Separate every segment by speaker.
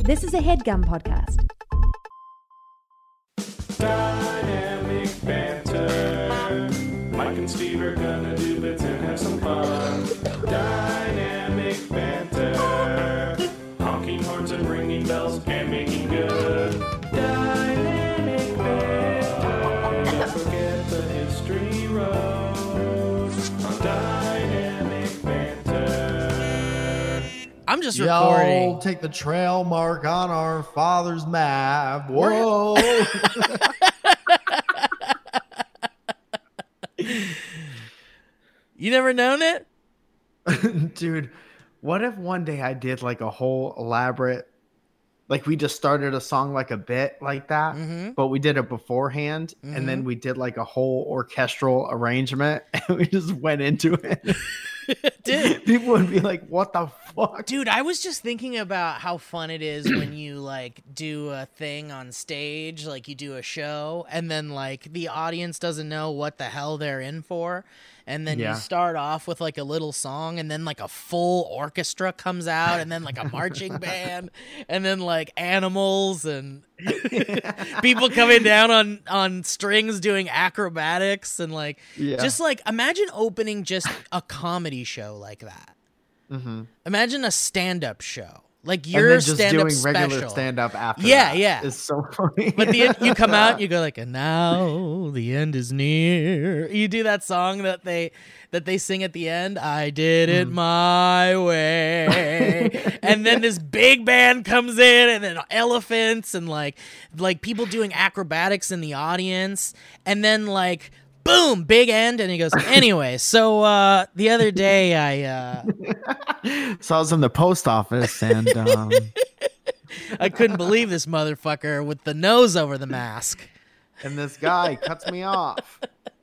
Speaker 1: This is a HeadGum podcast.
Speaker 2: Dynamic banter. Mike and Steve are gonna do bits and have some fun. Dynamic banter. Honking horns and ringing bells and making good. Dynamic banter. Don't forget the history road on Dynamic banter.
Speaker 3: I'm just recording.
Speaker 4: Yo, take the trail mark on our father's map. Whoa.
Speaker 3: You never known it?
Speaker 4: Dude, what if one day I did like a whole elaborate, like we just started a song like a bit like that, but we did it beforehand, and then we did like a whole orchestral arrangement, and we just went into it.
Speaker 3: Dude.
Speaker 4: People would be like, what the fuck?
Speaker 3: Dude, I was just thinking about how fun it is when you like do a thing on stage, like you do a show, and then like the audience doesn't know what the hell they're in for. And then you start off with like a little song, and then like a full orchestra comes out, and then like a marching band, and then like animals and people coming down on strings doing acrobatics, and like just like imagine opening just a comedy show like that. Imagine a stand-up show. Like your stand-up
Speaker 4: doing
Speaker 3: special.
Speaker 4: regular stand-up after
Speaker 3: Yeah.
Speaker 4: It's so funny.
Speaker 3: But you come out and you go like, and now the end is near. You do that song that they sing at the end. I did it my way. And then this big band comes in, and then elephants and like people doing acrobatics in the audience. And then like, boom, big end. And he goes, anyway, so the other day
Speaker 4: So I was in the post office, and
Speaker 3: I couldn't believe this motherfucker with the nose over the mask.
Speaker 4: and this guy cuts me off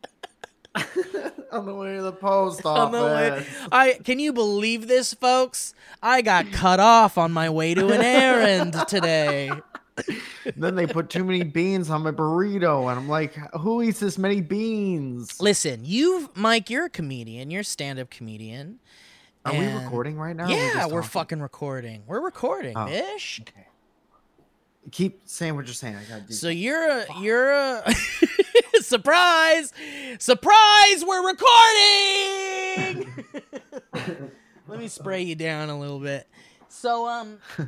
Speaker 4: on the way to the post office.
Speaker 3: Can you believe this, folks? I got cut off on my way to an errand today.
Speaker 4: Then they put too many beans on my burrito, and I'm like, who eats this many beans?
Speaker 3: Listen, Mike, you're a comedian. You're a stand-up comedian.
Speaker 4: Are we recording right now?
Speaker 3: Yeah, we're fucking recording. We're recording, bish.
Speaker 4: Okay. Keep saying what you're saying. I gotta do
Speaker 3: So you're a surprise! Surprise! We're recording! Let me spray you down a little bit. So,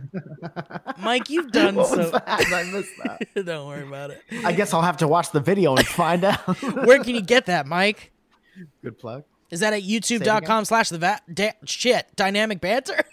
Speaker 3: Mike, you've done
Speaker 4: what
Speaker 3: so.
Speaker 4: was that? I missed that.
Speaker 3: Don't worry about it.
Speaker 4: I guess I'll have to watch the video and find out.
Speaker 3: Where can you get that, Mike?
Speaker 4: Good plug.
Speaker 3: Is that at youtube.com/the dynamic banter?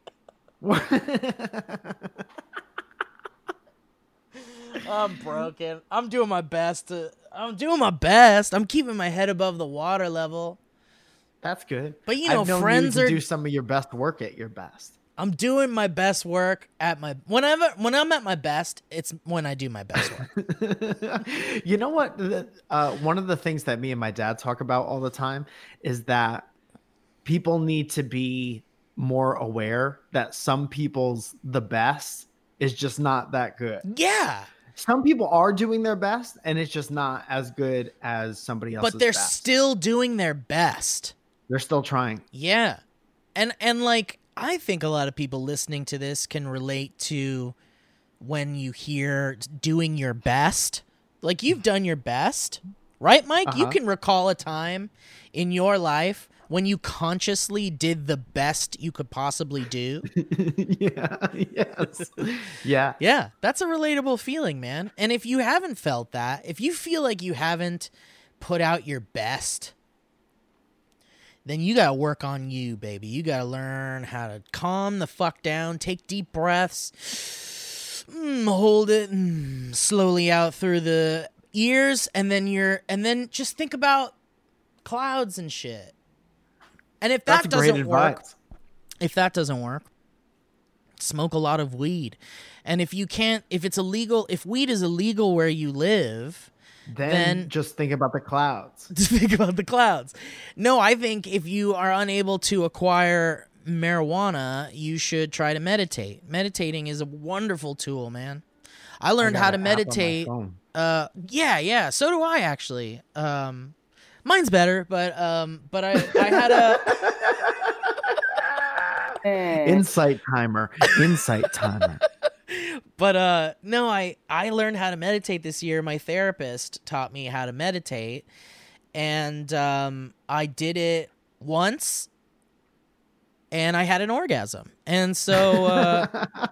Speaker 3: I'm broken. I'm doing my best. I'm keeping my head above the water level.
Speaker 4: That's good.
Speaker 3: But you
Speaker 4: I've
Speaker 3: know,
Speaker 4: known
Speaker 3: friends
Speaker 4: you to
Speaker 3: are
Speaker 4: do some of your best work at your best.
Speaker 3: I'm doing my best work when I'm at my best, it's when I do my best work.
Speaker 4: You know what? One of the things that me and my dad talk about all the time is that people need to be more aware that some people's the best is just not that good.
Speaker 3: Yeah.
Speaker 4: Some people are doing their best, and it's just not as good as somebody else's.
Speaker 3: But they're
Speaker 4: best.
Speaker 3: still doing their best.
Speaker 4: They're still trying.
Speaker 3: Yeah. And like, I think a lot of people listening to this can relate to when you hear doing your best. Like, you've done your best, right, Mike? You can recall a time in your life when you consciously did the best you could possibly do. Yeah, that's a relatable feeling, man. And if you haven't felt that, if you feel like you haven't put out your best, then you got to work on you, baby. You got to learn how to calm the fuck down, take deep breaths, hold it slowly out through the ears, and then just think about clouds and shit. And if that doesn't work, smoke a lot of weed. And if weed is illegal where you live, then
Speaker 4: just think about the clouds.
Speaker 3: Just think about the clouds. No, I think if you are unable to acquire marijuana, you should try to meditate. Meditating is a wonderful tool, man. I learned how to meditate. Yeah. So do I, actually. Mine's better, but I had a
Speaker 4: insight timer.
Speaker 3: But no, I learned how to meditate this year. My therapist taught me how to meditate, and I did it once, and I had an orgasm. And so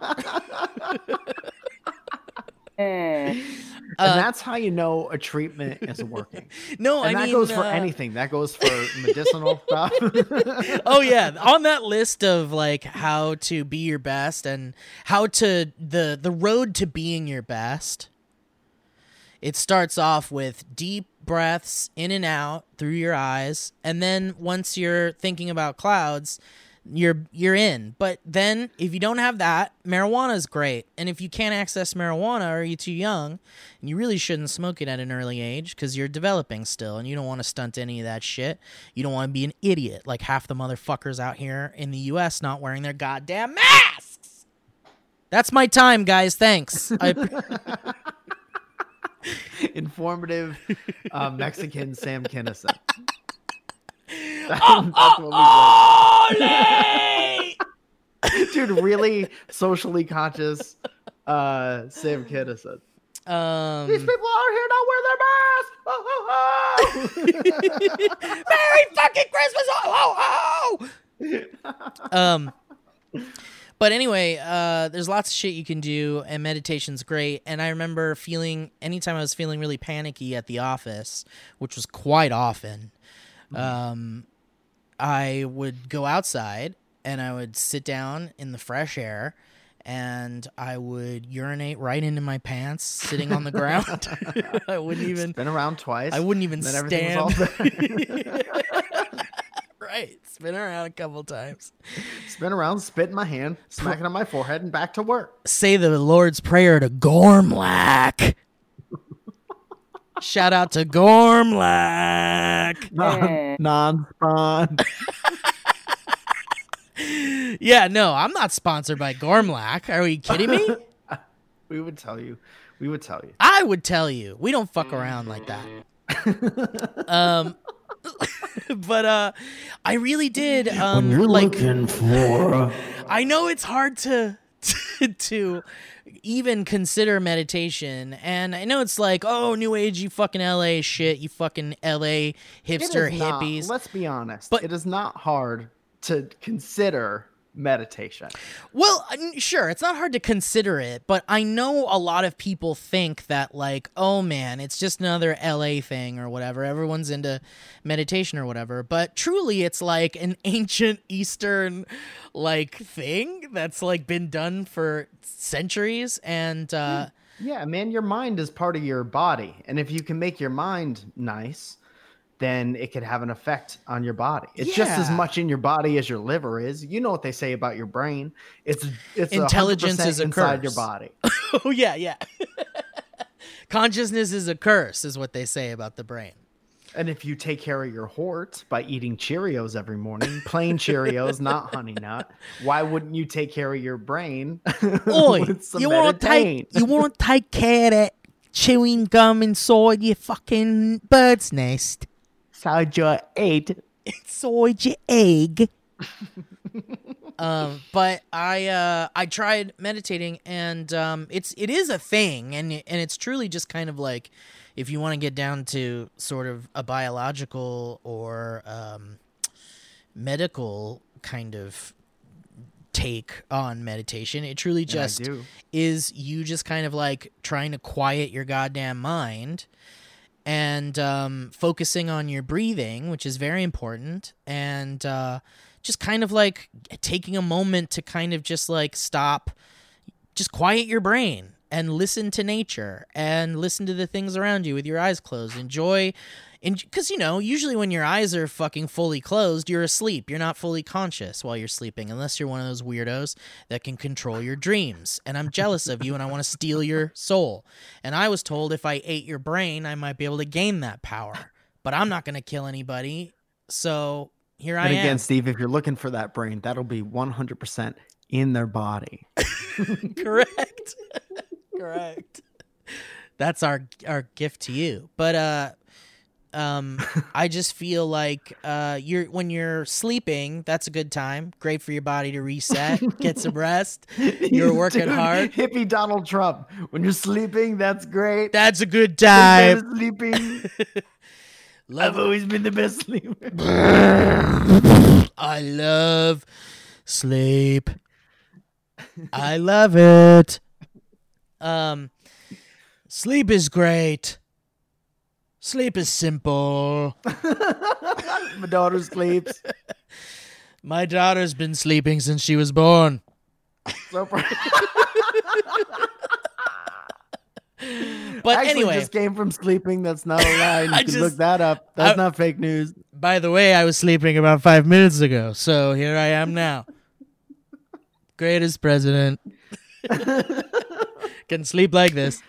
Speaker 4: And that's how you know a treatment is working.
Speaker 3: no,
Speaker 4: And
Speaker 3: I
Speaker 4: that
Speaker 3: mean,
Speaker 4: goes for anything. That goes for medicinal stuff.
Speaker 3: oh yeah, on that list of like how to be your best and how to the road to being your best, it starts off with deep breaths in and out through your eyes, and then once you're thinking about clouds, you're in. But then if you don't have that, marijuana is great. And if you can't access marijuana or you're too young, and you really shouldn't smoke it at an early age because you're developing still and you don't want to stunt any of that shit. You don't want to be an idiot like half the motherfuckers out here in the US not wearing their goddamn masks. That's my time, guys. Thanks.
Speaker 4: Informative Mexican Sam Kinison. Dude, really socially conscious Sam Kinison. These people out here not wearing their masks. Oh, oh, oh.
Speaker 3: Merry fucking Christmas! Oh, oh, oh! But anyway, there's lots of shit you can do, and meditation's great. And I remember anytime I was feeling really panicky at the office, which was quite often, I would go outside and I would sit down in the fresh air and I would urinate right into my pants sitting on the ground. I wouldn't even
Speaker 4: spin around twice.
Speaker 3: I wouldn't even
Speaker 4: then everything was all
Speaker 3: right. Spin around a couple times.
Speaker 4: Spin around, spit in my hand, smack it on my forehead, and back to work.
Speaker 3: Say the Lord's Prayer to Gormlack. Shout out to Gormlack.
Speaker 4: Non-spawn.
Speaker 3: Yeah, no, I'm not sponsored by Gormlack. Are you kidding me?
Speaker 4: We would tell you.
Speaker 3: I would tell you. We don't fuck around like that. But I really did.
Speaker 4: When you're looking for,
Speaker 3: I know it's hard to even consider meditation, and I know it's like, oh, new age, you fucking LA shit, you fucking LA hipster hippies.
Speaker 4: Let's be honest,
Speaker 3: but
Speaker 4: it is not hard to consider meditation.
Speaker 3: Well, sure, it's not hard to consider it, but I know a lot of people think that, like, oh man, it's just another LA thing or whatever. Everyone's into meditation or whatever. But truly, it's like an ancient Eastern, like, thing that's, like, been done for centuries. And,
Speaker 4: yeah, man, your mind is part of your body. And if you can make your mind nice, then it could have an effect on your body. It's just as much in your body as your liver is. You know what they say about your brain. It's
Speaker 3: intelligence is a
Speaker 4: inside
Speaker 3: curse.
Speaker 4: your body.
Speaker 3: Oh, yeah. Consciousness is a curse, is what they say about the brain.
Speaker 4: And if you take care of your hort by eating Cheerios every morning, plain Cheerios, not Honey Nut, why wouldn't you take care of your brain?
Speaker 3: Oi,
Speaker 4: with some
Speaker 3: you want to take care of that chewing gum inside your fucking bird's nest?
Speaker 4: Inside your egg.
Speaker 3: Inside your egg. But I tried meditating, and it is a thing, and it's truly just kind of like, if you want to get down to sort of a biological or medical kind of take on meditation, it truly just is you just kind of like trying to quiet your goddamn mind and focusing on your breathing, which is very important, and just kind of like taking a moment to kind of just like stop, just quiet your brain and listen to nature and listen to the things around you with your eyes closed. Enjoy, because, you know, usually when your eyes are fucking fully closed, you're asleep. You're not fully conscious while you're sleeping, unless you're one of those weirdos that can control your dreams. And I'm jealous of you, and I want to steal your soul. And I was told if I ate your brain, I might be able to gain that power. But I'm not going to kill anybody, so here I am.
Speaker 4: And again, Steve, if you're looking for that brain, that'll be 100% in their body.
Speaker 3: Correct. Correct. That's our gift to you. But I just feel like when you're sleeping, that's a good time. Great for your body to reset, get some rest. You're working hard.
Speaker 4: Hippie Donald Trump. When you're sleeping, that's great.
Speaker 3: That's a good
Speaker 4: When
Speaker 3: time.
Speaker 4: you're sleeping. I've always been the best sleeper.
Speaker 3: I love sleep. I love it. Sleep is great. Sleep is simple.
Speaker 4: My daughter sleeps.
Speaker 3: My daughter's been sleeping since she was born.
Speaker 4: So
Speaker 3: But
Speaker 4: Actually,
Speaker 3: anyway,
Speaker 4: just came from sleeping. That's not a lie. You can look that up. That's not fake news.
Speaker 3: by the way, I was sleeping about 5 minutes ago, so here I am now. Greatest president. Can sleep like this.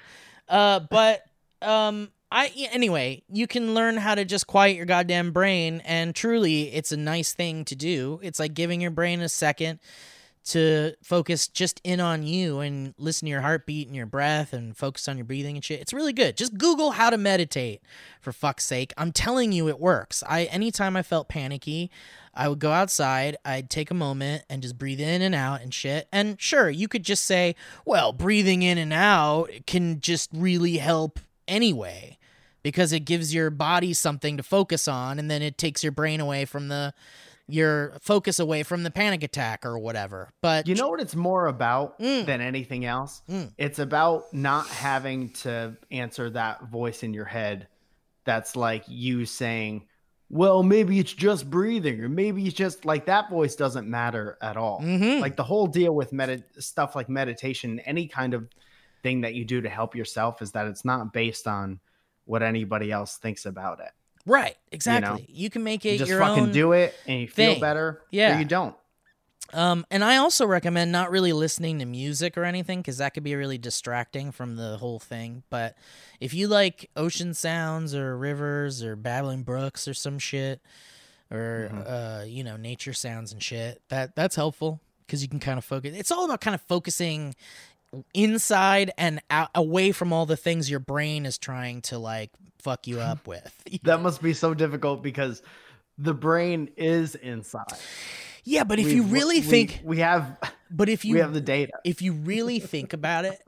Speaker 3: Anyway, you can learn how to just quiet your goddamn brain, and truly, it's a nice thing to do. It's like giving your brain a second to focus just in on you and listen to your heartbeat and your breath and focus on your breathing and shit. It's really good. Just Google how to meditate, for fuck's sake. I'm telling you, it works. Anytime I felt panicky, I would go outside, I'd take a moment and just breathe in and out and shit. And sure, you could just say, well, breathing in and out can just really help anyway, because it gives your body something to focus on, and then it takes your brain away from your focus away from the panic attack or whatever. But
Speaker 4: you know what it's more about than anything else? It's about not having to answer that voice in your head that's like you saying, well, maybe it's just breathing, or maybe it's just like that voice doesn't matter at all. Like the whole deal with stuff like meditation, any kind of thing that you do to help yourself, is that it's not based on what anybody else thinks about it.
Speaker 3: Right, exactly. You can make it
Speaker 4: you just
Speaker 3: your
Speaker 4: fucking
Speaker 3: own
Speaker 4: do it and you feel
Speaker 3: thing.
Speaker 4: better.
Speaker 3: Yeah.
Speaker 4: Or you don't.
Speaker 3: And I also recommend not really listening to music or anything, because that could be really distracting from the whole thing. But if you like ocean sounds or rivers or babbling brooks or some shit, or nature sounds and shit, that's helpful, because you can kind of focus. It's all about kind of focusing inside and out, away from all the things your brain is trying to like fuck you up with.
Speaker 4: That must be so difficult, because the brain is inside.
Speaker 3: Yeah, but if you really think
Speaker 4: we have,
Speaker 3: but if you
Speaker 4: we have the data.
Speaker 3: If you really think about it,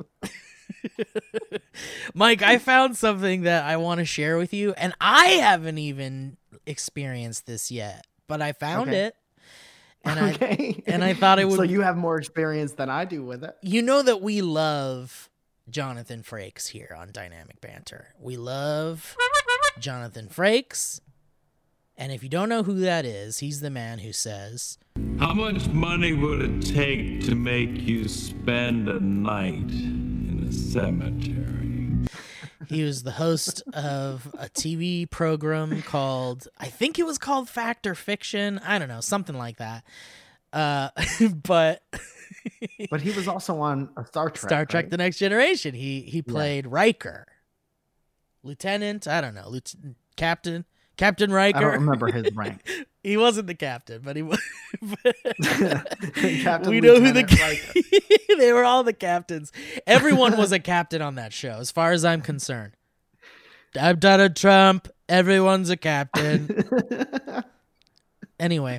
Speaker 3: Mike, I found something that I want to share with you, and I haven't even experienced this yet, but I found it. And I thought it would.
Speaker 4: So you have more experience than I do with it.
Speaker 3: You know that we love Jonathan Frakes here on Dynamic Banter. We love Jonathan Frakes. And if you don't know who that is, he's the man who says,
Speaker 5: how much money would it take to make you spend a night in a cemetery?
Speaker 3: He was the host of a TV program called, I think it was called Fact or Fiction. I don't know, something like that. But
Speaker 4: he was also on a Star Trek.
Speaker 3: Star Trek:
Speaker 4: right?
Speaker 3: The Next Generation. He played Riker, Lieutenant. I don't know, Captain Riker.
Speaker 4: I don't remember his rank.
Speaker 3: He wasn't the captain, but he was.
Speaker 4: Captain
Speaker 3: We know who
Speaker 4: Lieutenant
Speaker 3: they were all the captains. Everyone was a captain on that show, as far as I'm concerned. I'm Donald Trump. Everyone's a captain. Anyway.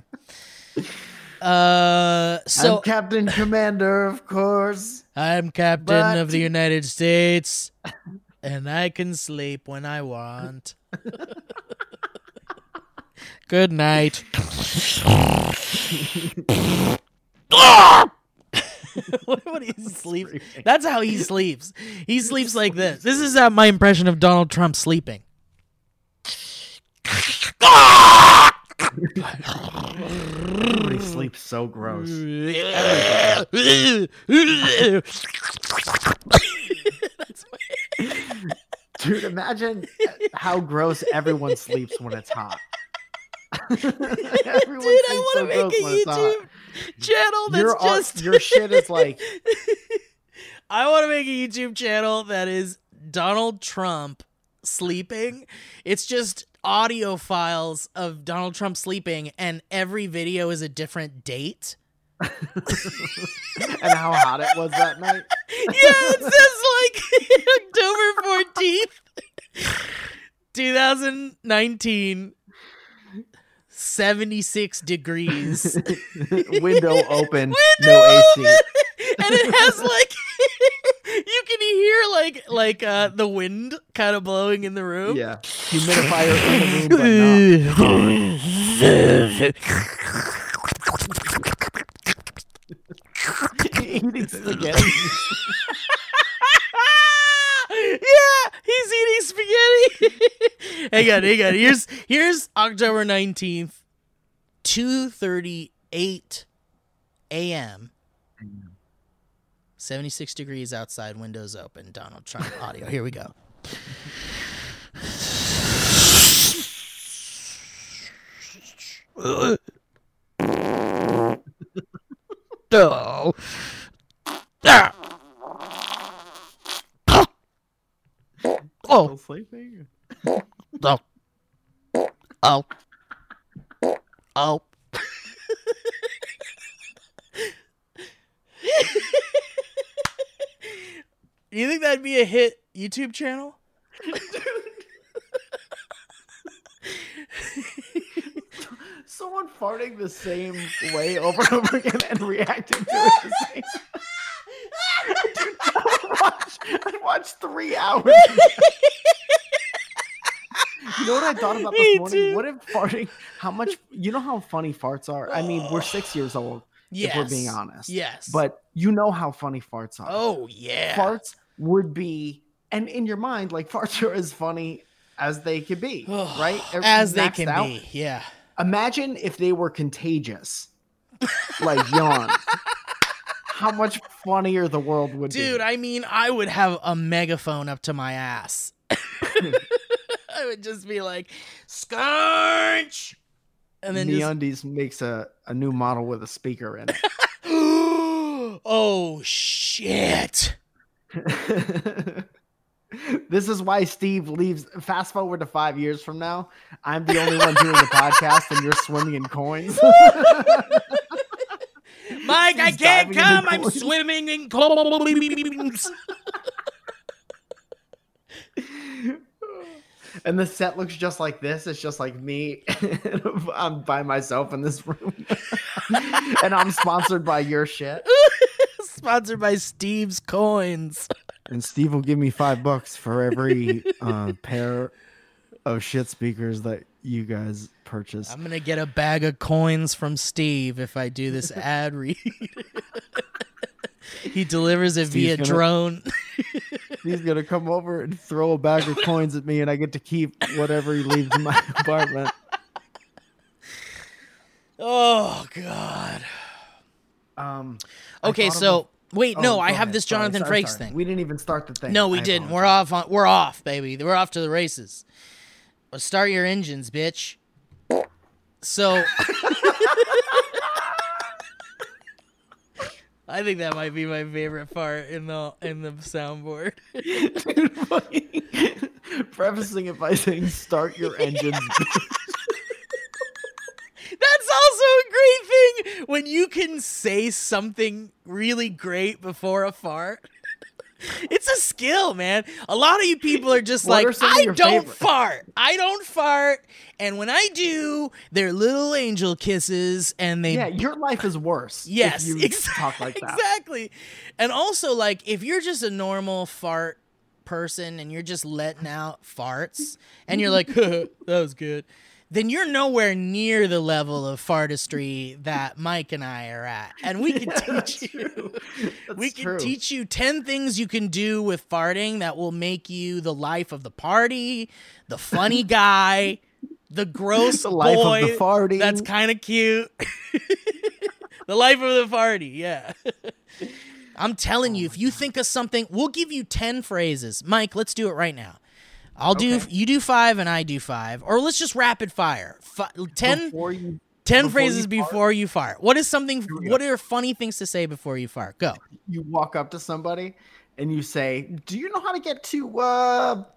Speaker 3: I'm
Speaker 4: Captain Commander, of course.
Speaker 3: I'm Captain of the United States, and I can sleep when I want. Good night. What he sleeps? That's how he sleeps. He sleeps like this. This is my impression of Donald Trump sleeping.
Speaker 4: Everybody sleeps so gross. Dude, imagine how gross everyone sleeps when it's hot.
Speaker 3: Dude, I want to make a YouTube channel that's
Speaker 4: your shit is like.
Speaker 3: I want to make a YouTube channel that is Donald Trump sleeping. It's just audio files of Donald Trump sleeping, and every video is a different date.
Speaker 4: And how hot it was that night.
Speaker 3: Yeah, it says like October 14th, 2019, 76 degrees.
Speaker 4: Window open, no AC.
Speaker 3: And it has like you can hear the wind kind of blowing in the room.
Speaker 4: Yeah, humidifier in the room, but not. Eating spaghetti.
Speaker 3: Yeah, he's eating spaghetti. hang on. Here's October 19th, 2:38 a.m. 76 degrees outside, windows open. Donald Trump audio. Here we go.
Speaker 4: Still sleeping?
Speaker 3: Oh. You think that'd be a hit YouTube channel?
Speaker 4: Someone farting the same way over and over again and reacting to it the same. Dude, I watched 3 hours. You know what I thought about this morning?
Speaker 3: Too.
Speaker 4: What if farting? How much? You know how funny farts are. I mean, we're 6 years old.
Speaker 3: Yes.
Speaker 4: If we're being honest.
Speaker 3: Yes.
Speaker 4: But you know how funny farts are.
Speaker 3: Oh yeah.
Speaker 4: Farts would be, and in your mind, like farts are as funny as they could be, right?
Speaker 3: As they
Speaker 4: Maxed
Speaker 3: can
Speaker 4: out.
Speaker 3: be. Yeah.
Speaker 4: Imagine if they were contagious, like yawn. How much funnier the world would be.
Speaker 3: Dude, I mean, I would have a megaphone up to my ass. I would just be like, Scarch! And then
Speaker 4: MeUndies makes a new model with a speaker in it.
Speaker 3: Oh, shit.
Speaker 4: This is why Steve leaves. Fast forward to 5 years from now. I'm the only one doing the podcast and you're swimming in coins.
Speaker 3: Mike, I
Speaker 4: He's
Speaker 3: can't
Speaker 4: diving into
Speaker 3: come. I'm
Speaker 4: coins.
Speaker 3: swimming in coins.
Speaker 4: And the set looks just like this. It's just like me. I'm by myself in this room. And I'm sponsored by your shit.
Speaker 3: Sponsored by Steve's Coins.
Speaker 4: And Steve will give me $5 for every pair of shit speakers that you guys purchase.
Speaker 3: I'm going to get a bag of coins from Steve if I do this ad read. He delivers it via drone.
Speaker 4: He's going to come over and throw a bag of coins at me, and I get to keep whatever he leaves in my apartment.
Speaker 3: Oh, God. Okay,
Speaker 4: I thought
Speaker 3: so...
Speaker 4: of
Speaker 3: Wait,
Speaker 4: Oh,
Speaker 3: no,
Speaker 4: go
Speaker 3: I have
Speaker 4: ahead.
Speaker 3: this Jonathan
Speaker 4: Sorry.
Speaker 3: Frakes thing.
Speaker 4: We didn't even start the thing.
Speaker 3: No, we
Speaker 4: I
Speaker 3: didn't.
Speaker 4: apologize.
Speaker 3: We're off, baby. We're off to the races. Well, start your engines, bitch. So I think that might be my favorite part in the soundboard.
Speaker 4: Prefacing it by saying start your engines.
Speaker 3: That's also a great thing when you can say something really great before a fart. It's a skill, man. A lot of you people are just
Speaker 4: What
Speaker 3: like,
Speaker 4: are some of
Speaker 3: I
Speaker 4: your
Speaker 3: don't
Speaker 4: favorites?"
Speaker 3: fart. I don't fart. And when I do, they're little angel kisses and they
Speaker 4: Yeah, your life is worse.
Speaker 3: Yes,
Speaker 4: if you talk like that.
Speaker 3: exactly. And also, like, if you're just a normal fart person and you're just letting out farts and you're like, that was good, then you're nowhere near the level of fartistry that Mike and I are at. And we can teach you. We can teach you 10 things you can do with farting that will make you the life of the party, the funny guy, the gross
Speaker 4: The life
Speaker 3: boy
Speaker 4: of the farting.
Speaker 3: that's kind of cute. The life of the party, yeah. I'm telling you, if you think of something, we'll give you 10 phrases. Mike, let's do it right now. You do 5 and I do 5. Or let's just rapid fire. 10 phrases before you fart. What are funny things to say before you fart? Go.
Speaker 4: You walk up to somebody and you say, "Do you know how to get to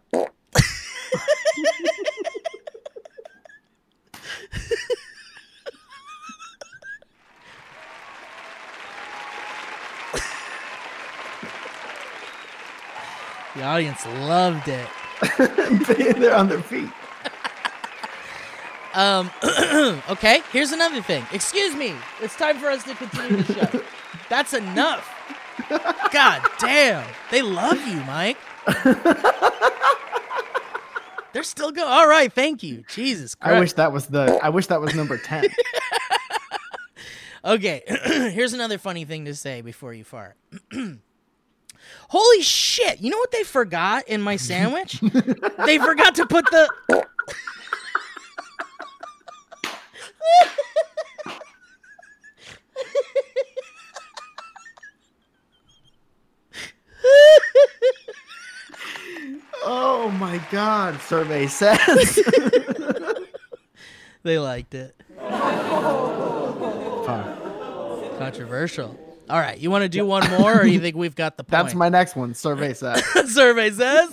Speaker 3: The audience loved it.
Speaker 4: They're on their feet.
Speaker 3: Okay, here's another thing. Excuse me. It's time for us to continue the show. That's enough. God damn. They love you, Mike. They're still going. All right, thank you. Jesus Christ.
Speaker 4: I wish that was number 10.
Speaker 3: Okay, here's another funny thing to say before you fart. Holy shit, you know what they forgot in my sandwich? They forgot to put the...
Speaker 4: Oh my God, survey says.
Speaker 3: They liked it. Controversial. All right, you want to do one more, or you think we've got the point?
Speaker 4: That's my next one, survey says.
Speaker 3: Survey says.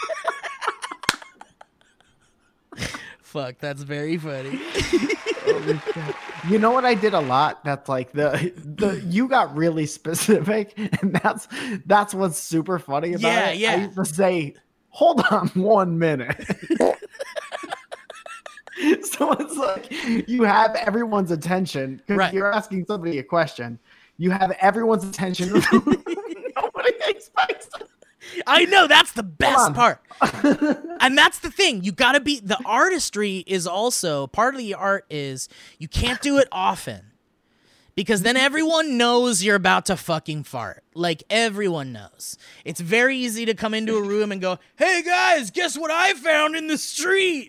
Speaker 3: Fuck, that's very funny.
Speaker 4: You know what I did a lot? That's like the you got really specific, and that's what's super funny about it.
Speaker 3: Yeah.
Speaker 4: I used to say, hold on 1 minute. So it's like you have everyone's attention because
Speaker 3: Right.
Speaker 4: you're asking somebody a question. You have everyone's attention. Nobody expects it.
Speaker 3: I know, that's the best
Speaker 4: on.
Speaker 3: part. And that's the thing. You gotta be, the artistry is also, part of the art is you can't do it often. Because then everyone knows you're about to fucking fart. Like, everyone knows. It's very easy to come into a room and go, hey guys, guess what I found in the street?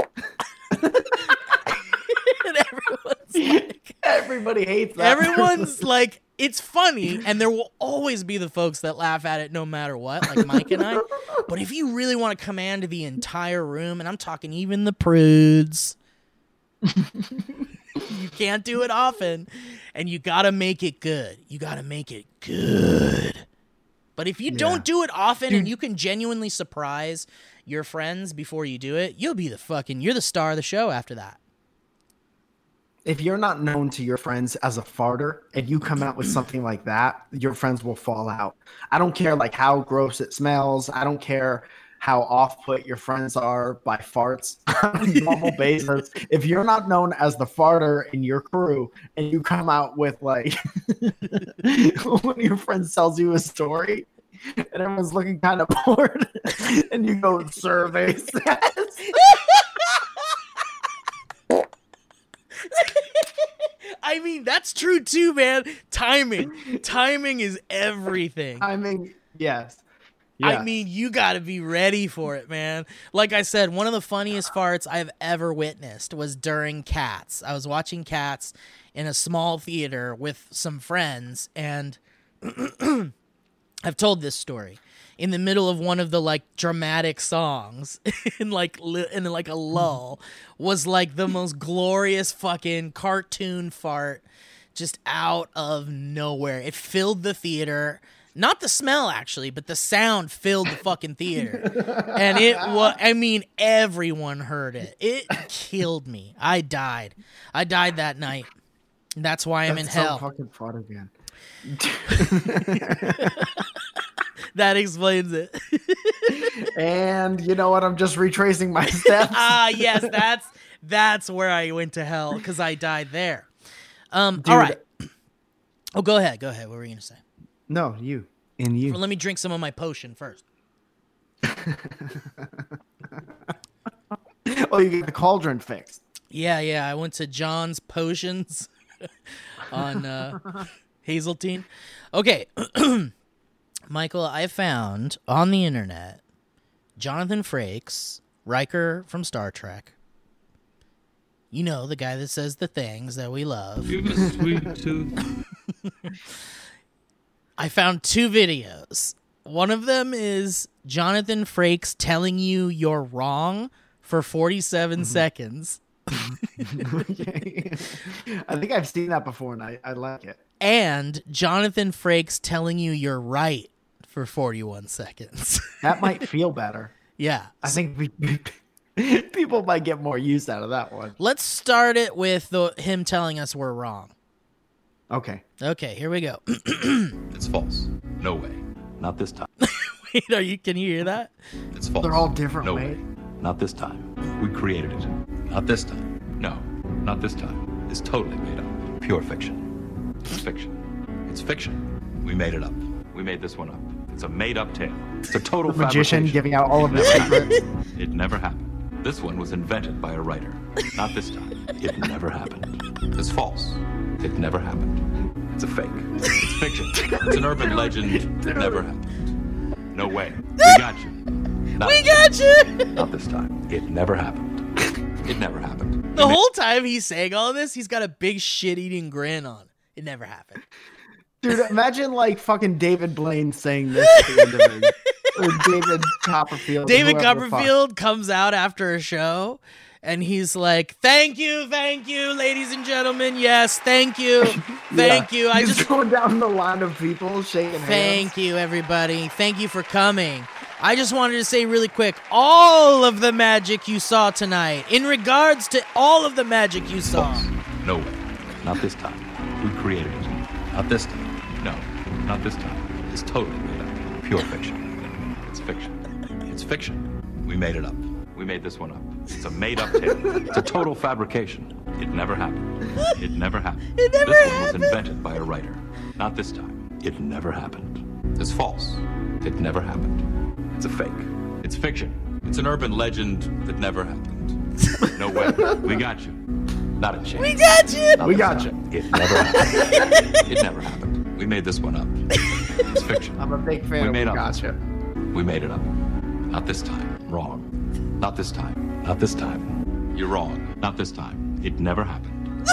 Speaker 3: And everyone's like,
Speaker 4: Everybody hates that.
Speaker 3: everyone's like, it's funny, and there will always be the folks that laugh at it no matter what, like Mike and I. But if you really want to command the entire room, and I'm talking even the prudes, you can't do it often, and you gotta make it good. You gotta make it good. But if you don't do it often, and you can genuinely surprise your friends before you do it, you're the star of the show after that.
Speaker 4: If you're not known to your friends as a farter and you come out with something like that, your friends will fall out. I don't care like how gross it smells. I don't care how off-put your friends are by farts on a normal basis. If you're not known as the farter in your crew and you come out with like one of your friends tells you a story and everyone's looking kind of bored and you go, survey says.
Speaker 3: I mean, that's true too, man. Timing is everything.
Speaker 4: I mean, yes.
Speaker 3: I mean, you got to be ready for it, man. Like I said, one of the funniest farts I've ever witnessed was during Cats. I was watching Cats in a small theater with some friends, and I've told this story. In the middle of one of the like dramatic songs, in like a lull, was like the most glorious fucking cartoon fart, just out of nowhere. It filled the theater. Not the smell, actually, but the sound filled the fucking theater. And it was, I mean, everyone heard it. It killed me. I died that night. That's why I'm in hell.
Speaker 4: Fucking fart again.
Speaker 3: That explains it.
Speaker 4: And you know what? I'm just retracing my steps.
Speaker 3: Yes, that's where I went to hell, because I died there. All right. Oh, go ahead. What were you going to say?
Speaker 4: No, you.
Speaker 3: Well, let me drink some of my potion first.
Speaker 4: Oh, you get the cauldron fixed.
Speaker 3: Yeah. I went to John's Potions on Hazeltine. Okay. Michael, I found on the internet Jonathan Frakes, Riker from Star Trek. You know, the guy that says the things that we love.
Speaker 5: You have a sweet tooth.
Speaker 3: I found 2 videos. One of them is Jonathan Frakes telling you you're wrong for 47 seconds.
Speaker 4: Okay. I think I've seen that before, and I like it.
Speaker 3: And Jonathan Frakes telling you you're right for 41 seconds.
Speaker 4: That might feel better.
Speaker 3: Yeah.
Speaker 4: I think people might get more use out of that one.
Speaker 3: Let's start it with him telling us we're wrong.
Speaker 4: Okay.
Speaker 3: Okay, here we go.
Speaker 6: It's false. No way. Not this time.
Speaker 3: Wait, can you hear that?
Speaker 6: It's false.
Speaker 4: They're all different,
Speaker 6: No
Speaker 4: mate.
Speaker 6: way. Not this time. We created it. Not this time. No, not this time. It's totally made up. Pure fiction. It's fiction. It's fiction. We made it up. We made this one up. It's a made-up tale. It's a total
Speaker 4: Magician
Speaker 6: fabrication.
Speaker 4: giving out all of his
Speaker 6: It never
Speaker 4: secrets.
Speaker 6: happened. It never happened. This one was invented by a writer. Not this time. It never happened. It's false. It never happened. It's a fake. It's fiction. It's an urban legend. It never happened. No way. We got you.
Speaker 3: We got you.
Speaker 6: Not this time. It never happened. It never happened.
Speaker 3: The whole time he's saying all this, he's got a big shit-eating grin on. It never happened.
Speaker 4: Dude, imagine like fucking David Blaine saying this at the end of it. Or David Copperfield.
Speaker 3: David
Speaker 4: whoever the fuck.
Speaker 3: Copperfield comes out after a show, and he's like, thank you, ladies and gentlemen. Yes, thank you. Thank you. I
Speaker 4: He's
Speaker 3: just
Speaker 4: going down the line of people shaking hands.
Speaker 3: thank you, everybody. Thank you for coming. I just wanted to say really quick, all of the magic you saw tonight, in regards to all of the magic you saw.
Speaker 6: False. No way. Not this time. We created it. Not this time. No, not this time. It's totally made up. Pure fiction. It's fiction. It's fiction. We made it up. We made this one up. It's a made-up tale. It's a total fabrication. It never happened. It never happened.
Speaker 3: It never
Speaker 6: this one
Speaker 3: happened.
Speaker 6: was invented by a writer. Not this time. It never happened. It's false. It never happened. It's a fake. It's fiction. It's an urban legend that never happened. No way. We got you. Not a chance.
Speaker 3: We got you.
Speaker 6: Not
Speaker 4: We
Speaker 6: this
Speaker 4: got
Speaker 6: time. It never happened. It never happened. We made this one up. It's fiction.
Speaker 4: I'm a big fan
Speaker 6: We
Speaker 4: of
Speaker 6: made
Speaker 4: We
Speaker 6: up.
Speaker 4: Gotcha.
Speaker 6: We made it up. Not this time. Wrong. Not this time. Not this time. You're wrong. Not this time. It never happened.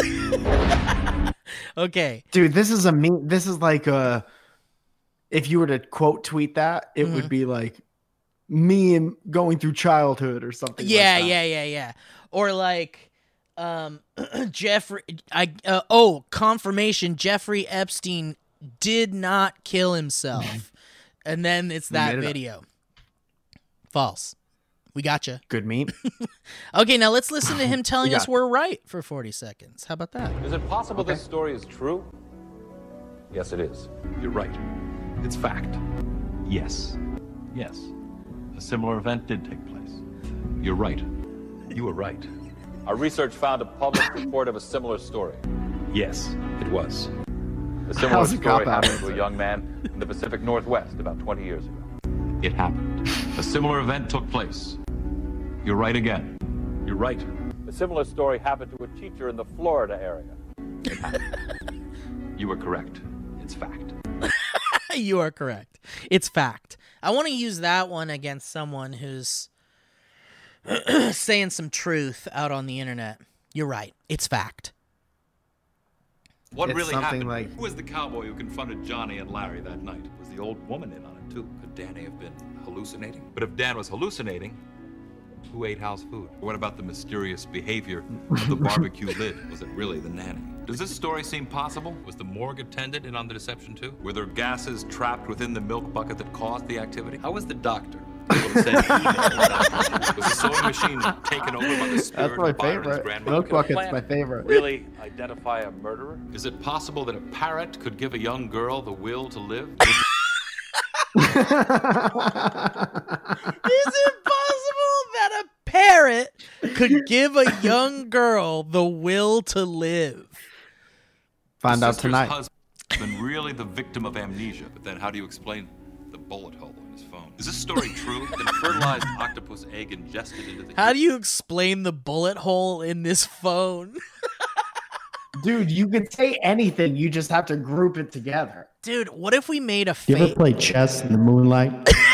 Speaker 3: Okay.
Speaker 4: Dude, this is a meme. This is like a. If you were to quote tweet that, it would be like me and going through childhood or something.
Speaker 3: Yeah,
Speaker 4: like that.
Speaker 3: yeah. Or like, Jeffrey. Confirmation. Jeffrey Epstein did not kill himself, and then it's that
Speaker 4: made it up.
Speaker 3: video. False. We gotcha.
Speaker 4: Good meme.
Speaker 3: Okay, now let's listen to him telling
Speaker 4: got
Speaker 3: us
Speaker 4: it.
Speaker 3: we're right for 40 seconds. How about that?
Speaker 7: Is it possible this story is true? Yes, it is.
Speaker 6: You're right. It's fact. Yes. Yes. A similar event did take place. You're right. You were right.
Speaker 7: Our research found a published report of a similar story.
Speaker 6: Yes, it was.
Speaker 7: A similar
Speaker 4: How's the
Speaker 7: story
Speaker 4: cop out?
Speaker 7: happened to a young man in the Pacific Northwest about 20 years ago.
Speaker 6: It happened. A similar event took place. You're right again. You're right.
Speaker 7: A similar story happened to a teacher in the Florida area.
Speaker 6: You were correct. It's fact.
Speaker 3: You are correct. It's fact. I want to use that one against someone who's saying some truth out on the internet. You're right. It's fact.
Speaker 6: What
Speaker 4: It's
Speaker 6: really
Speaker 4: something
Speaker 6: happened?
Speaker 4: like-
Speaker 6: Who was the cowboy who confronted Johnny and Larry that night? Was the old woman in on it too? Could Danny have been hallucinating? But if Dan was hallucinating, who ate house food? What about the mysterious behavior of the barbecue lid? Was it really the nanny? Does this story seem possible? Was the morgue attendant in on the deception too? Were there gases trapped within the milk bucket that caused the activity? How was the doctor able to send emails? Was the sewing machine taken over by the spirit
Speaker 4: That's my
Speaker 6: of Byron's
Speaker 4: favorite.
Speaker 6: grandmother?
Speaker 4: Milk
Speaker 6: Could a
Speaker 4: bucket's
Speaker 6: plant
Speaker 4: my favorite.
Speaker 7: Really identify a murderer?
Speaker 6: Is it possible that a parrot could give a young girl the will to live?
Speaker 3: Is it possible that a parrot could give a young girl the will to live?
Speaker 4: Find out
Speaker 6: Sister's
Speaker 4: tonight.
Speaker 6: husband really the victim of amnesia, but then how do you explain the bullet hole in his phone? Is this story true? That a fertilized octopus egg ingested into the
Speaker 3: How do you explain the bullet hole in this phone?
Speaker 4: Dude, you can say anything. You just have to group it together.
Speaker 3: Dude, what if we made a
Speaker 8: You ever
Speaker 3: fake?
Speaker 8: play chess in the moonlight?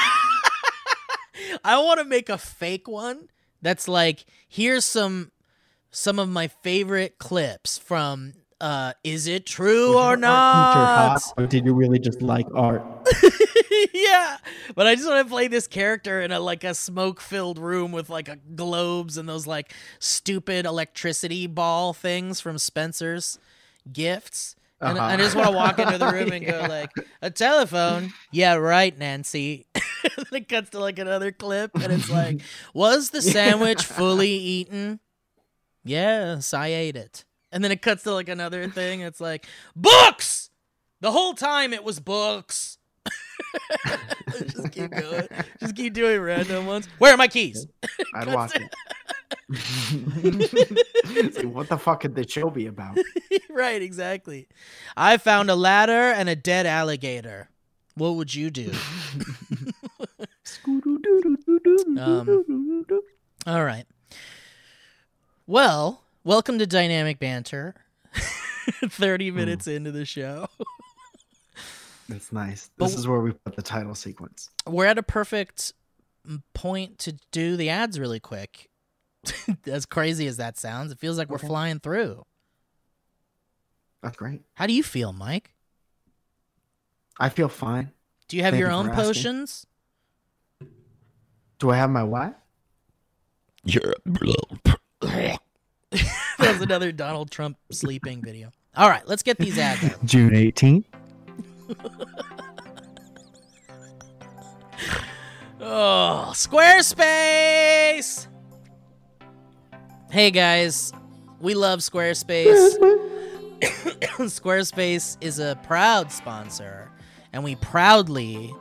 Speaker 3: I want to make a fake one that's like, here's some of my favorite clips from Is It True or
Speaker 8: Art teacher
Speaker 3: Not?
Speaker 8: hot, or did you really just like art?
Speaker 3: Yeah, but I just want to play this character in a smoke-filled room with like a globes and those like stupid electricity ball things from Spencer's Gifts. And I just want to walk into the room and go like, a telephone? Yeah, right, Nancy. And it cuts to like another clip and it's like, was the sandwich fully eaten? Yes, I ate it. And then it cuts to like another thing. It's like, books! The whole time it was books. Just keep going. Just keep doing random ones. Where are my keys?
Speaker 4: I'd watch it. It's like, what the fuck could the show be about?
Speaker 3: Right, exactly. I found a ladder and a dead alligator. What would you do? All right. Well, welcome to Dynamic Banter. 30 minutes into the show.
Speaker 4: That's nice. This is where we put the title sequence.
Speaker 3: We're at a perfect point to do the ads really quick. As crazy as that sounds, it feels like we're flying through.
Speaker 4: That's great.
Speaker 3: How do you feel, Mike?
Speaker 4: I feel fine.
Speaker 3: Do you have
Speaker 4: Thank
Speaker 3: your
Speaker 4: you
Speaker 3: own
Speaker 4: for asking.
Speaker 3: potions?
Speaker 4: Do I have my what?
Speaker 3: That was another Donald Trump sleeping video. All right, let's get these ads out.
Speaker 4: June 18th.
Speaker 3: Oh, Squarespace! Hey guys, we love Squarespace. Squarespace is a proud sponsor, and we proudly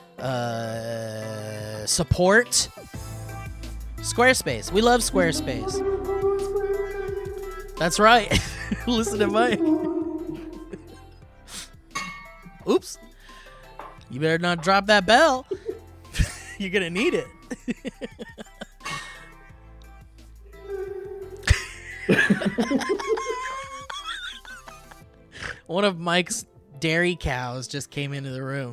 Speaker 3: support Squarespace. We love Squarespace. That's right. Listen to Mike. Oops. You better not drop that bell. You're going to need it. One of Mike's dairy cows just came into the room.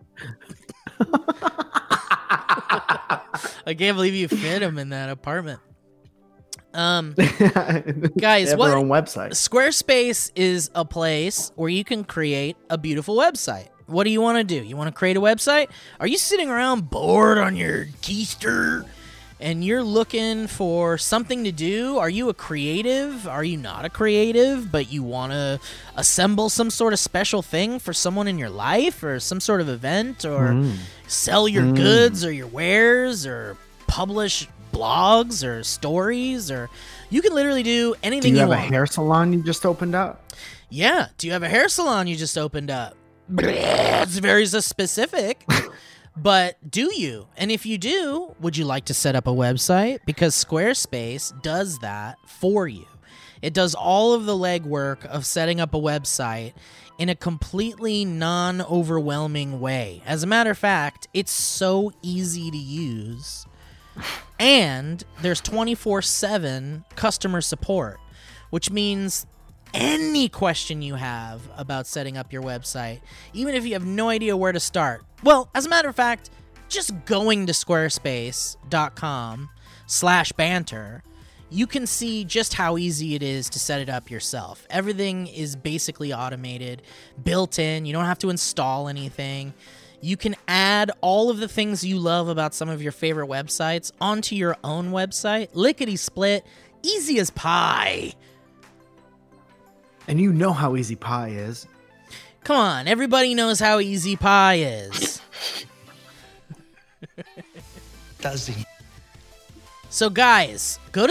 Speaker 3: I can't believe you fit him in that apartment. Guys,
Speaker 4: They have
Speaker 3: what
Speaker 4: their own website.
Speaker 3: Squarespace is a place where you can create a beautiful website. What do you want to do? You want to create a website? Are you sitting around bored on your keister and you're looking for something to do? Are you a creative? Are you not a creative, but you want to assemble some sort of special thing for someone in your life or some sort of event or sell your goods or your wares or publish blogs or stories, or you can literally do
Speaker 4: Do
Speaker 3: anything
Speaker 4: you
Speaker 3: you
Speaker 4: have a
Speaker 3: want.
Speaker 4: hair salon you just opened up?
Speaker 3: Yeah. Do you have a hair salon you just opened up? It's very specific. But do you? And if you do, would you like to set up a website? Because Squarespace does that for you. It does all of the legwork of setting up a website in a completely non-overwhelming way. As a matter of fact, it's so easy to use. And there's 24/7 customer support, which means any question you have about setting up your website, even if you have no idea where to start. Well, as a matter of fact, just going to squarespace.com/banter, you can see just how easy it is to set it up yourself. Everything is basically automated, built in. You don't have to install anything. You can add all of the things you love about some of your favorite websites onto your own website. Lickety split, easy as pie.
Speaker 4: And you know how easy pie is.
Speaker 3: Come on, everybody knows how easy pie is.
Speaker 9: Does he?
Speaker 3: So guys, go to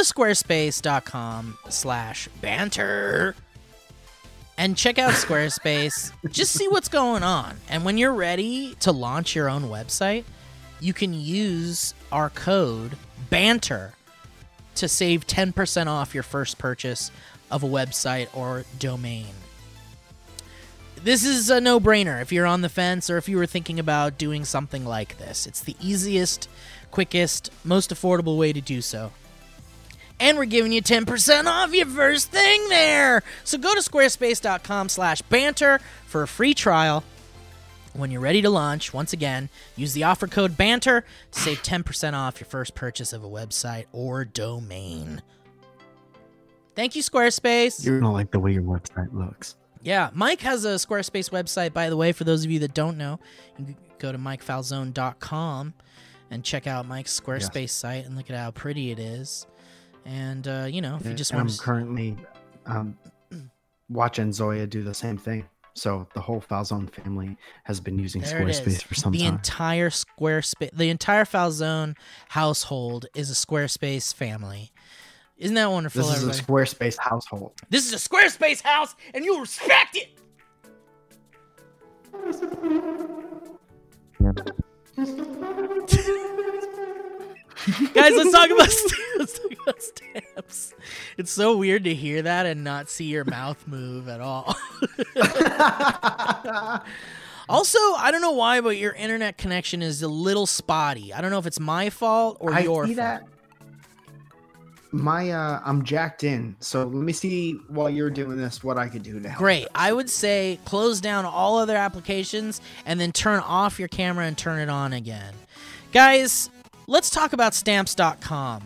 Speaker 3: squarespace.com/banter and check out Squarespace. Just see what's going on. And when you're ready to launch your own website, you can use our code BANTER to save 10% off your first purchase of a website or domain. This is a no-brainer if you're on the fence or if you were thinking about doing something like this. It's the easiest, quickest, most affordable way to do so. And we're giving you 10% off your first thing there. So go to squarespace.com/banter for a free trial. When you're ready to launch, once again, use the offer code BANTER to save 10% off your first purchase of a website or domain. Thank you, Squarespace.
Speaker 4: You're gonna like the way your website looks.
Speaker 3: Yeah, Mike has a Squarespace website, by the way. For those of you that don't know, you can go to MikeFalzone.com and check out Mike's Squarespace site and look at how pretty it is. And, if you just want
Speaker 4: I'm currently watching Zoya do the same thing. So the whole Falzone family has been using
Speaker 3: There it
Speaker 4: Squarespace
Speaker 3: is.
Speaker 4: for some
Speaker 3: the
Speaker 4: time.
Speaker 3: entire Falzone household is a Squarespace family. Isn't that wonderful,
Speaker 4: This is a
Speaker 3: everybody?
Speaker 4: Squarespace household.
Speaker 3: This is a Squarespace house, and you'll respect it. Guys, let's talk about stamps. It's so weird to hear that and not see your mouth move at all. Also, I don't know why, but your internet connection is a little spotty. I don't know if it's my fault or your fault.
Speaker 4: That. I'm jacked in. So let me see while you're doing this what I could do to help.
Speaker 3: Great. I would say close down all other applications and then turn off your camera and turn it on again. Guys, let's talk about Stamps.com.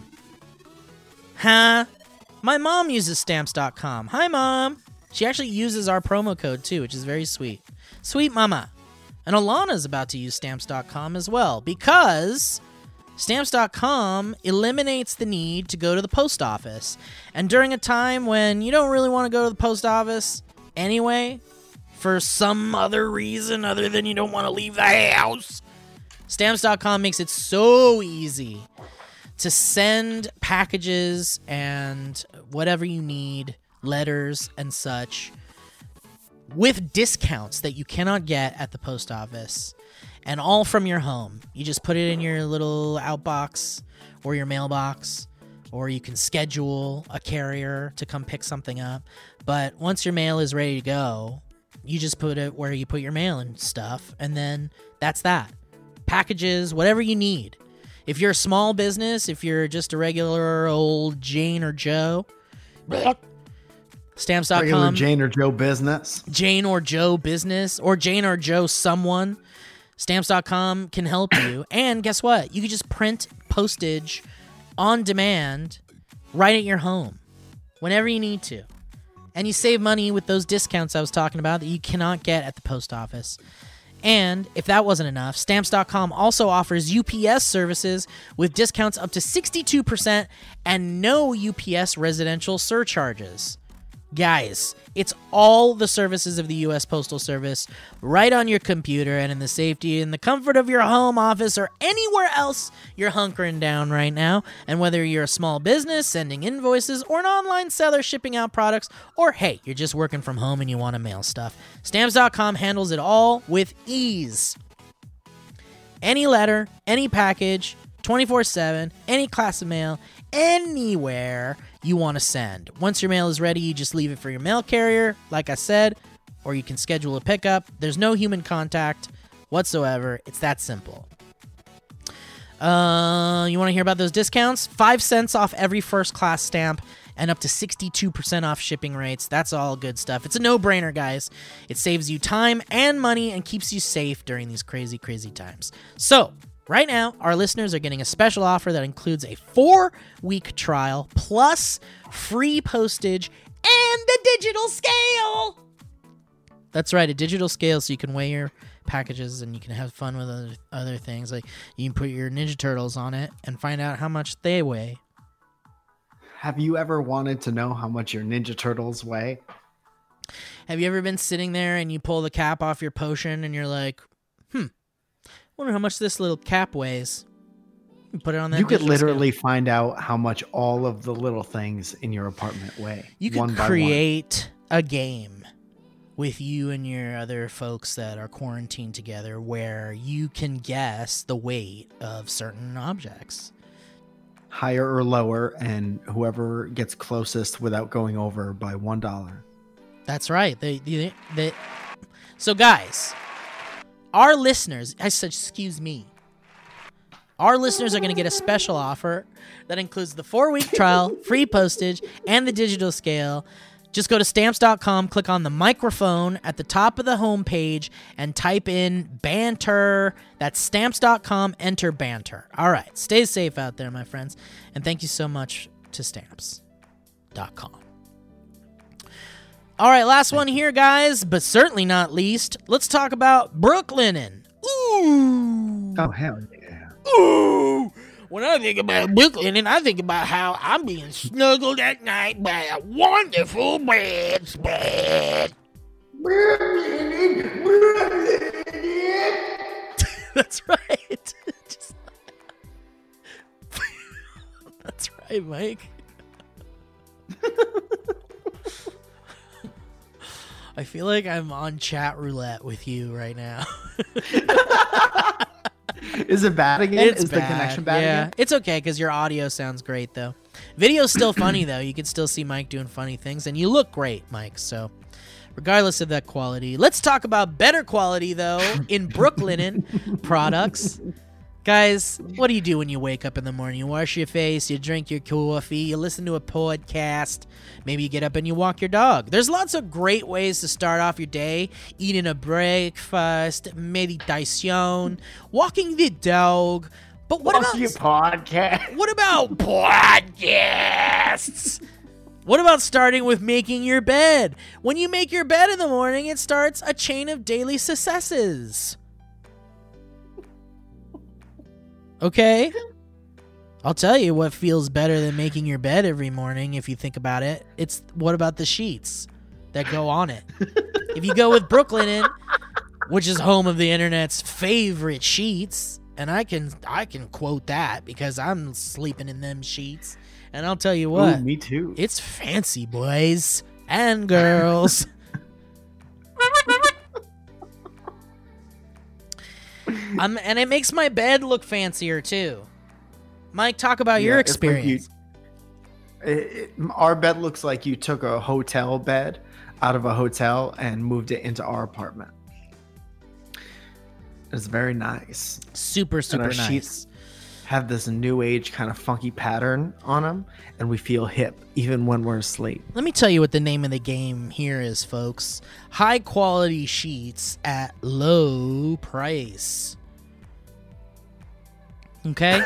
Speaker 3: Huh? My mom uses Stamps.com. Hi, Mom. She actually uses our promo code, too, which is very sweet. Sweet mama. And Alana's about to use Stamps.com as well because Stamps.com eliminates the need to go to the post office. And during a time when you don't really want to go to the post office anyway, for some other reason other than you don't want to leave the house, Stamps.com makes it so easy to send packages and whatever you need, letters and such, with discounts that you cannot get at the post office, and all from your home. You just put it in your little outbox or your mailbox, or you can schedule a carrier to come pick something up. But once your mail is ready to go, you just put it where you put your mail and stuff, and then that's that. Packages, whatever you need. If you're a small business, if you're just a regular old Jane or Joe, Stamps.com.
Speaker 4: Regular Jane or Joe business.
Speaker 3: Jane or Joe business, or Jane or Joe someone. Stamps.com can help you. And guess what? You can just print postage on demand right at your home whenever you need to. And you save money with those discounts I was talking about that you cannot get at the post office. And if that wasn't enough, Stamps.com also offers UPS services with discounts up to 62% and no UPS residential surcharges. Guys, it's all the services of the U.S. Postal Service right on your computer and in the safety and the comfort of your home office or anywhere else you're hunkering down right now. And whether you're a small business sending invoices or an online seller shipping out products, or hey, you're just working from home and you want to mail stuff, Stamps.com handles it all with ease. Any letter, any package, 24/7, any class of mail, anywhere you want to send. Once your mail is ready, you just leave it for your mail carrier, like I said, or you can schedule a pickup. There's no human contact whatsoever. It's that simple. You want to hear about those discounts? 5 cents off every first class stamp and up to 62% off shipping rates. That's all good stuff. It's a no-brainer, guys. It saves you time and money and keeps you safe during these crazy, crazy times. So, right now, our listeners are getting a special offer that includes a 4-week trial plus free postage and a digital scale. That's right, a digital scale so you can weigh your packages and you can have fun with other things. Like you can put your Ninja Turtles on it and find out how much they weigh.
Speaker 4: Have you ever wanted to know how much your Ninja Turtles weigh?
Speaker 3: Have you ever been sitting there and you pull the cap off your potion and you're like, wonder how much this little cap weighs. You put it on that.
Speaker 4: You could literally find out how much all of the little things in your apartment weigh.
Speaker 3: You could create a game with you and your other folks that are quarantined together where you can guess the weight of certain objects.
Speaker 4: Higher or lower, and whoever gets closest without going over by $1.
Speaker 3: That's right. So guys, our listeners, I said, excuse me. Our listeners are going to get a special offer that includes the 4-week trial, free postage, and the digital scale. Just go to Stamps.com, click on the microphone at the top of the homepage, and type in banter. That's Stamps.com, enter banter. All right, stay safe out there, my friends, and thank you so much to Stamps.com. All right, last one here, guys, but certainly not least. Let's talk about Brooklinen. Ooh.
Speaker 4: Oh, hell yeah.
Speaker 3: Ooh. When I think about Brooklinen, I think about how I'm being snuggled at night by a wonderful bed spread. That's right. That's right, Mike. I feel like I'm on chat roulette with you right now.
Speaker 4: Is it bad again?
Speaker 3: It's
Speaker 4: Is the
Speaker 3: bad.
Speaker 4: connection bad
Speaker 3: Yeah,
Speaker 4: again?
Speaker 3: it's okay because your audio sounds great though. Video's still funny though. You can still see Mike doing funny things, and you look great, Mike. So, regardless of that quality, let's talk about better quality though in Brooklinen products. Guys, what do you do when you wake up in the morning? You wash your face, you drink your coffee, you listen to a podcast, maybe you get up and you walk your dog. There's lots of great ways to start off your day. Eating a breakfast, meditation, walking the dog. But what about
Speaker 4: your podcast?
Speaker 3: What about podcasts? What about starting with making your bed? When you make your bed in the morning, it starts a chain of daily successes. Okay? I'll tell you what feels better than making your bed every morning if you think about it. It's what about the sheets that go on it? If you go with Brooklinen, which is home of the internet's favorite sheets, and I can quote that because I'm sleeping in them sheets. And I'll tell you what.
Speaker 4: Ooh, me too.
Speaker 3: It's fancy, boys and girls. And it makes my bed look fancier too. Mike, talk about your
Speaker 4: it's like
Speaker 3: experience.
Speaker 4: Our bed looks like you took a hotel bed out of a hotel and moved it into our apartment. It's very nice.
Speaker 3: Super, super
Speaker 4: our
Speaker 3: nice.
Speaker 4: Sheets have this new age kind of funky pattern on them, and we feel hip even when we're asleep.
Speaker 3: Let me tell you what the name of the game here is, folks. High quality sheets at low price. Okay?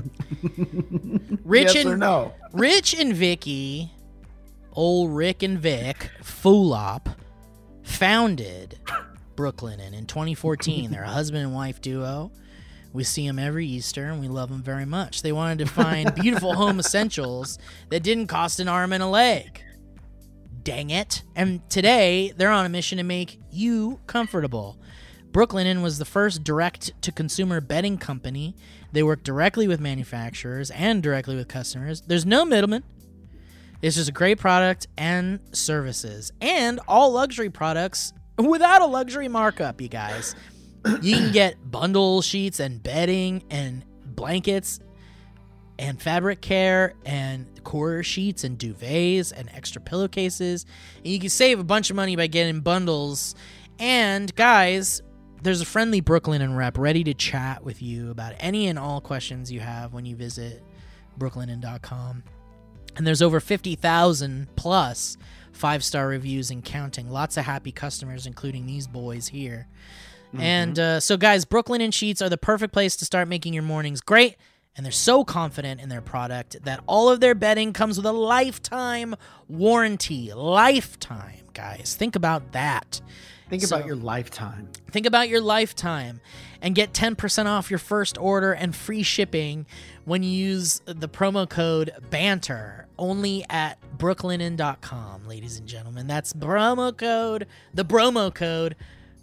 Speaker 3: Rich
Speaker 4: Yes or no?
Speaker 3: Rich and Vicky, old Rick and Vic, Fulop, founded Brooklinen in 2014. They're a husband and wife duo. We see them every Easter, and we love them very much. They wanted to find beautiful home essentials that didn't cost an arm and a leg. Dang it. And today, they're on a mission to make you comfortable. Brooklinen was the first direct-to-consumer bedding company. They work directly with manufacturers and directly with customers. There's no middleman. It's just a great product and services. And all luxury products without a luxury markup, you guys. You can get bundle sheets and bedding and blankets and fabric care and core sheets and duvets and extra pillowcases. And you can save a bunch of money by getting bundles. And guys, there's a friendly Brooklinen rep ready to chat with you about any and all questions you have when you visit brooklinen.com. And there's over 50,000 plus 5-star reviews and counting. Lots of happy customers, including these boys here. Mm-hmm. And so, guys, Brooklinen sheets are the perfect place to start making your mornings great. And they're so confident in their product that all of their bedding comes with a lifetime warranty. Lifetime, guys. Think about that.
Speaker 4: Think about your lifetime.
Speaker 3: Think about your lifetime and get 10% off your first order and free shipping when you use the promo code BANTER only at brooklinen.com, ladies and gentlemen. That's the promo code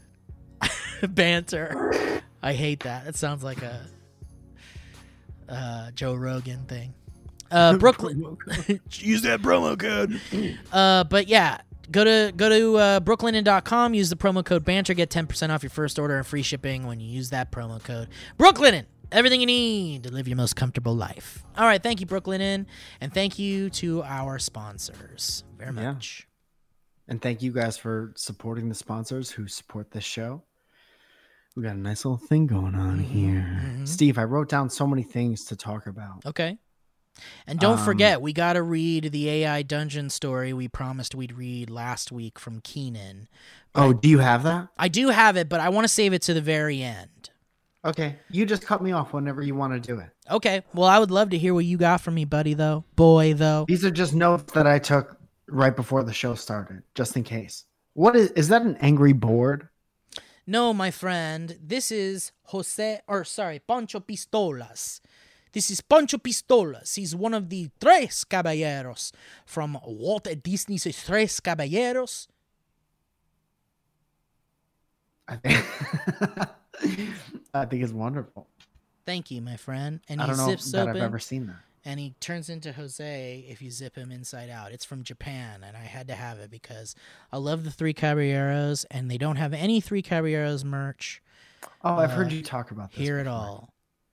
Speaker 3: BANTER. I hate that. It sounds like a Joe Rogan thing. Brooklyn. Use that promo code. But yeah. Go to brooklinen.com, use the promo code BANTER, get 10% off your first order and free shipping when you use that promo code. Brooklinen, everything you need to live your most comfortable life. All right, thank you, Brooklinen, and thank you to our sponsors very much.
Speaker 4: And thank you guys for supporting the sponsors who support this show. We got a nice little thing going on here. Mm-hmm. Steve, I wrote down so many things to talk about.
Speaker 3: Okay. And don't forget, we got to read the AI dungeon story we promised we'd read last week from Keenan.
Speaker 4: Oh, do you have that?
Speaker 3: I do have it, but I want to save it to the very end.
Speaker 4: Okay. You just cut me off whenever you want to do it.
Speaker 3: Okay. Well, I would love to hear what you got from me, buddy, though. Boy, though.
Speaker 4: These are just notes that I took right before the show started, just in case. What is that an angry board?
Speaker 3: No, my friend. This is Pancho Pistolas. This is Pancho Pistolas. He's one of the Tres Caballeros from Walt Disney's Tres Caballeros.
Speaker 4: I think it's wonderful.
Speaker 3: Thank you, my friend. And
Speaker 4: I
Speaker 3: he
Speaker 4: don't know
Speaker 3: zips
Speaker 4: that
Speaker 3: open,
Speaker 4: I've ever seen that.
Speaker 3: and he turns into Jose if you zip him inside out. It's from Japan, and I had to have it because I love the Three Caballeros, and they don't have any Three Caballeros merch.
Speaker 4: Oh, I've heard you talk about this.
Speaker 3: Hear it
Speaker 4: before.
Speaker 3: all.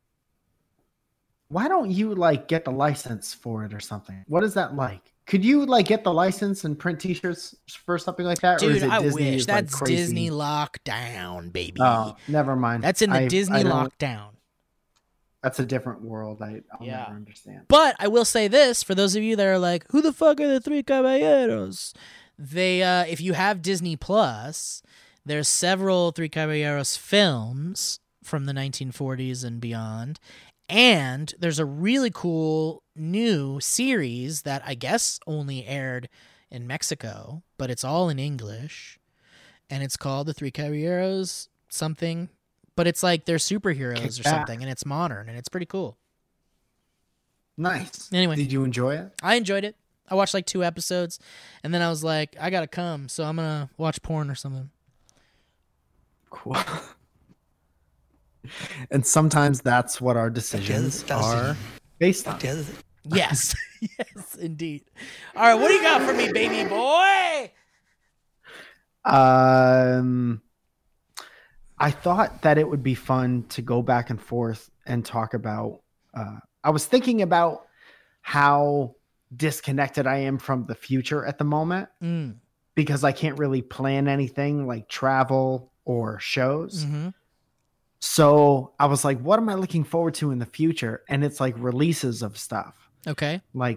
Speaker 4: Why don't you like get the license for it or something? What is that like? Could you like get the license and print T-shirts for something like that? Or
Speaker 3: Dude,
Speaker 4: is it
Speaker 3: I
Speaker 4: Disney
Speaker 3: wish.
Speaker 4: is, like,
Speaker 3: That's
Speaker 4: crazy?
Speaker 3: Disney lockdown, baby.
Speaker 4: Oh, never mind.
Speaker 3: That's in the
Speaker 4: I
Speaker 3: Disney
Speaker 4: don't-
Speaker 3: lockdown.
Speaker 4: That's a different world. I'll
Speaker 3: Yeah.
Speaker 4: never understand.
Speaker 3: But I will say this for those of you that are like, who the fuck are the Three Caballeros? They, if you have Disney Plus, there's several Three Caballeros films from the 1940s and beyond. And there's a really cool new series that I guess only aired in Mexico, but it's all in English. And it's called The Three Caballeros something. But it's like they're superheroes
Speaker 4: Kick
Speaker 3: or
Speaker 4: back.
Speaker 3: something, and it's modern, and it's pretty cool.
Speaker 4: Nice.
Speaker 3: Anyway.
Speaker 4: Did you enjoy it?
Speaker 3: I enjoyed it. I watched like 2 episodes, and then I was like, I gotta come, so I'm gonna watch porn or something.
Speaker 4: Cool. And sometimes that's what our decisions are based on.
Speaker 3: Yes. Yes, indeed. All right, what do you got for me, baby boy?
Speaker 4: I thought that it would be fun to go back and forth and talk about. I was thinking about how disconnected I am from the future at the moment because I can't really plan anything like travel or shows.
Speaker 3: Mm-hmm.
Speaker 4: So I was like, what am I looking forward to in the future? And it's like releases of stuff.
Speaker 3: Okay.
Speaker 4: Like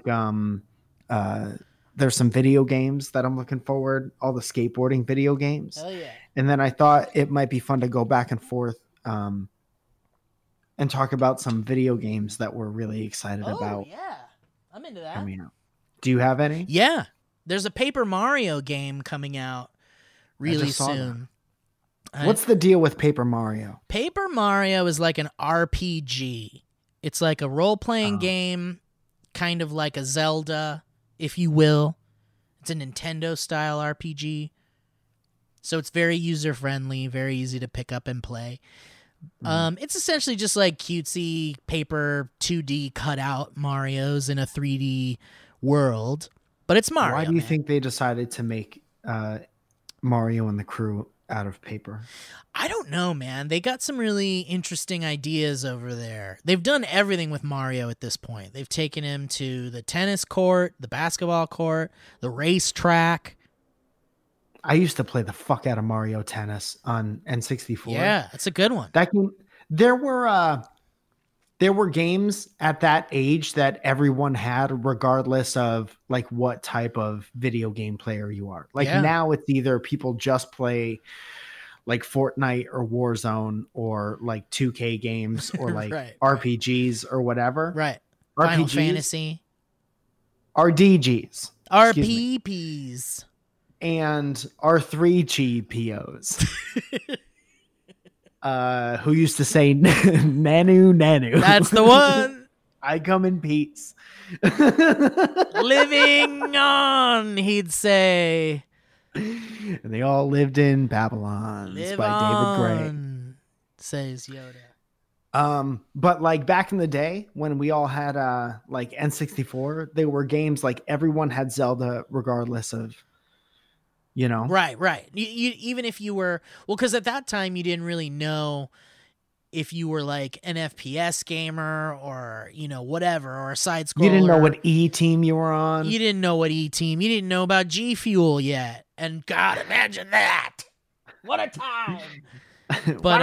Speaker 4: there's some video games that I'm looking forward, all the skateboarding video games.
Speaker 3: Hell yeah.
Speaker 4: And then I thought it might be fun to go back and forth and talk about some video games that we're really excited about
Speaker 3: Yeah. I'm into that.
Speaker 4: coming out. Do you have any?
Speaker 3: Yeah. There's a Paper Mario game coming out really
Speaker 4: just saw
Speaker 3: soon.
Speaker 4: What's the deal with Paper Mario?
Speaker 3: Paper Mario is like an RPG. It's like a role-playing game, kind of like a Zelda, if you will. It's a Nintendo-style RPG. So it's very user-friendly, very easy to pick up and play. It's essentially just like cutesy paper 2D cutout Marios in a 3D world. But it's Mario.
Speaker 4: Why do you
Speaker 3: man.
Speaker 4: think they decided to make Mario and the crew out of paper?
Speaker 3: I don't know, man. They got some really interesting ideas over there. They've done everything with Mario at this point. They've taken him to the tennis court, the basketball court, the racetrack.
Speaker 4: I used to play the fuck out of Mario Tennis on N64.
Speaker 3: Yeah, that's a good one.
Speaker 4: That game, there were games at that age that everyone had, regardless of like what type of video game player you are. Like now it's either people just play like Fortnite or Warzone or like 2K games or like
Speaker 3: Right.
Speaker 4: RPGs or whatever.
Speaker 3: Right.
Speaker 4: RPGs,
Speaker 3: Final Fantasy.
Speaker 4: RDGs. excuse me,
Speaker 3: RPPs.
Speaker 4: and R3GPOs. Who used to say nanu.
Speaker 3: That's the one.
Speaker 4: I come in peace.
Speaker 3: Living on, he'd say.
Speaker 4: And they all lived in Babylon. It's
Speaker 3: Live
Speaker 4: by David Gray.
Speaker 3: on, says Yoda.
Speaker 4: But like back in the day when we all had like N64, there were games like everyone had Zelda regardless of, you know.
Speaker 3: Right. You even if you were, well, because at that time you didn't really know if you were like an FPS gamer or, you know, whatever, or a side scroller.
Speaker 4: You didn't know what E team you were on.
Speaker 3: You didn't know what E Team. You didn't know about G Fuel yet. And God, imagine that. What a time. But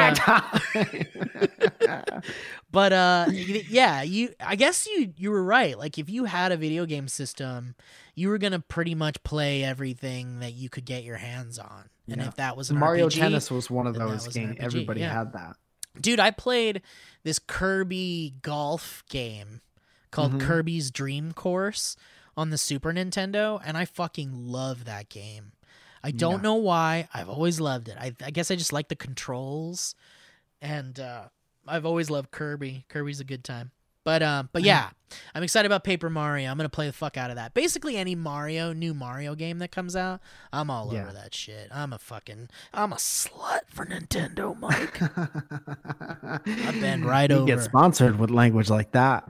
Speaker 3: yeah, I guess you were right. Like if you had a video game system, you were gonna pretty much play everything that you could get your hands on. And if that was an
Speaker 4: Mario
Speaker 3: RPG,
Speaker 4: Tennis was one of
Speaker 3: then that
Speaker 4: those
Speaker 3: was an
Speaker 4: games.
Speaker 3: RPG,
Speaker 4: Everybody
Speaker 3: yeah.
Speaker 4: had that.
Speaker 3: Dude, I played this Kirby golf game called Kirby's Dream Course on the Super Nintendo, and I fucking love that game. I don't know why. I've always loved it. I guess I just like the controls, and I've always loved Kirby. Kirby's a good time. But yeah, I'm excited about Paper Mario. I'm gonna play the fuck out of that. Basically, any new Mario game that comes out, I'm all over that shit. I'm a slut for Nintendo, Mike. I bend right over.
Speaker 4: You get sponsored with language like that.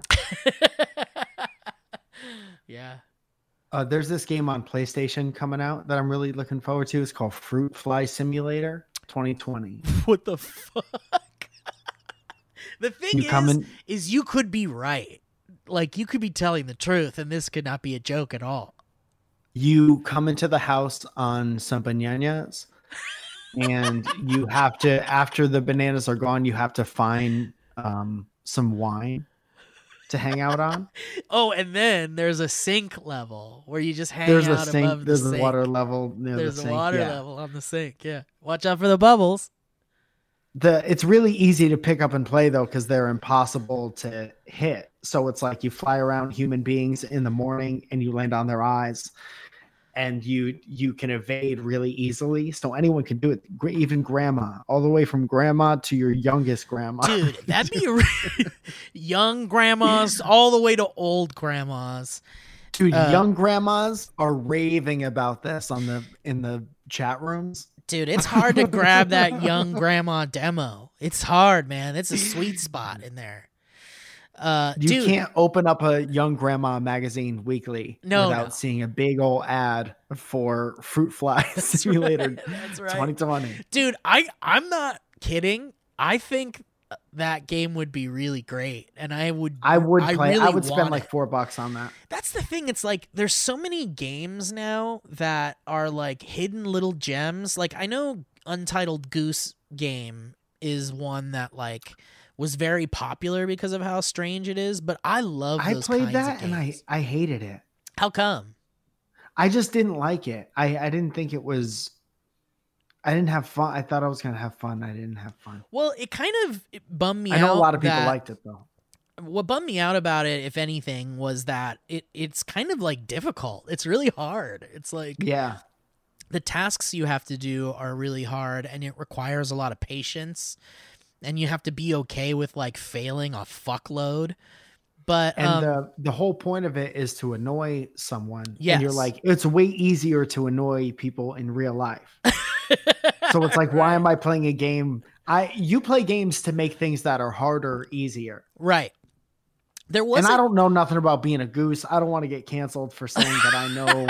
Speaker 3: Yeah.
Speaker 4: There's this game on PlayStation coming out that I'm really looking forward to. It's called Fruit Fly Simulator 2020.
Speaker 3: What the fuck? The thing is you could be right. Like, you could be telling the truth, and this could not be a joke at all.
Speaker 4: You come into the house on some bananas, and you have to, after the bananas are gone, you have to find some wine to hang out on.
Speaker 3: Oh, and then there's a sink level where you just hang
Speaker 4: There's
Speaker 3: out
Speaker 4: a sink.
Speaker 3: above the
Speaker 4: There's
Speaker 3: sink.
Speaker 4: a water level near
Speaker 3: There's
Speaker 4: the
Speaker 3: a
Speaker 4: sink.
Speaker 3: water
Speaker 4: yeah.
Speaker 3: level on the sink. Yeah, watch out for the bubbles.
Speaker 4: It's really easy to pick up and play though, because they're impossible to hit. So it's like you fly around human beings in the morning and you land on their eyes, and you can evade really easily. So anyone can do it, even grandma, all the way from grandma to your youngest grandma.
Speaker 3: Dude, that'd be young grandmas all the way to old grandmas.
Speaker 4: Dude, young grandmas are raving about this in the chat rooms.
Speaker 3: Dude, it's hard to grab that young grandma demo. It's hard, man. It's a sweet spot in there.
Speaker 4: You can't open up a young grandma magazine weekly without seeing a big old ad for Fruit Fly Simulator 2020.
Speaker 3: Dude, I'm not kidding. I think that game would be really great, and I would play.
Speaker 4: Really I would spend like $4 on that.
Speaker 3: That's the thing. It's like there's so many games now that are like hidden little gems. Like, I know Untitled Goose Game is one that like was very popular because of how strange it is, but I love those
Speaker 4: I played
Speaker 3: kinds
Speaker 4: that
Speaker 3: of
Speaker 4: and
Speaker 3: games.
Speaker 4: I hated it.
Speaker 3: How come?
Speaker 4: I just didn't like it. I didn't think it was. I didn't have fun. I thought I was gonna have fun. I didn't have fun.
Speaker 3: Well, it bummed me out.
Speaker 4: I know a lot of people liked it though.
Speaker 3: What bummed me out about it, if anything, was that it's kind of like difficult. It's really hard. It's like,
Speaker 4: yeah,
Speaker 3: the tasks you have to do are really hard, and it requires a lot of patience, and you have to be okay with like failing a fuckload. But
Speaker 4: the whole point of it is to annoy someone.
Speaker 3: Yes.
Speaker 4: And you're like, it's way easier to annoy people in real life. So it's like, why am I playing a game? You play games to make things that are harder easier.
Speaker 3: Right. And
Speaker 4: I don't know nothing about being a goose. I don't want to get canceled for saying that I know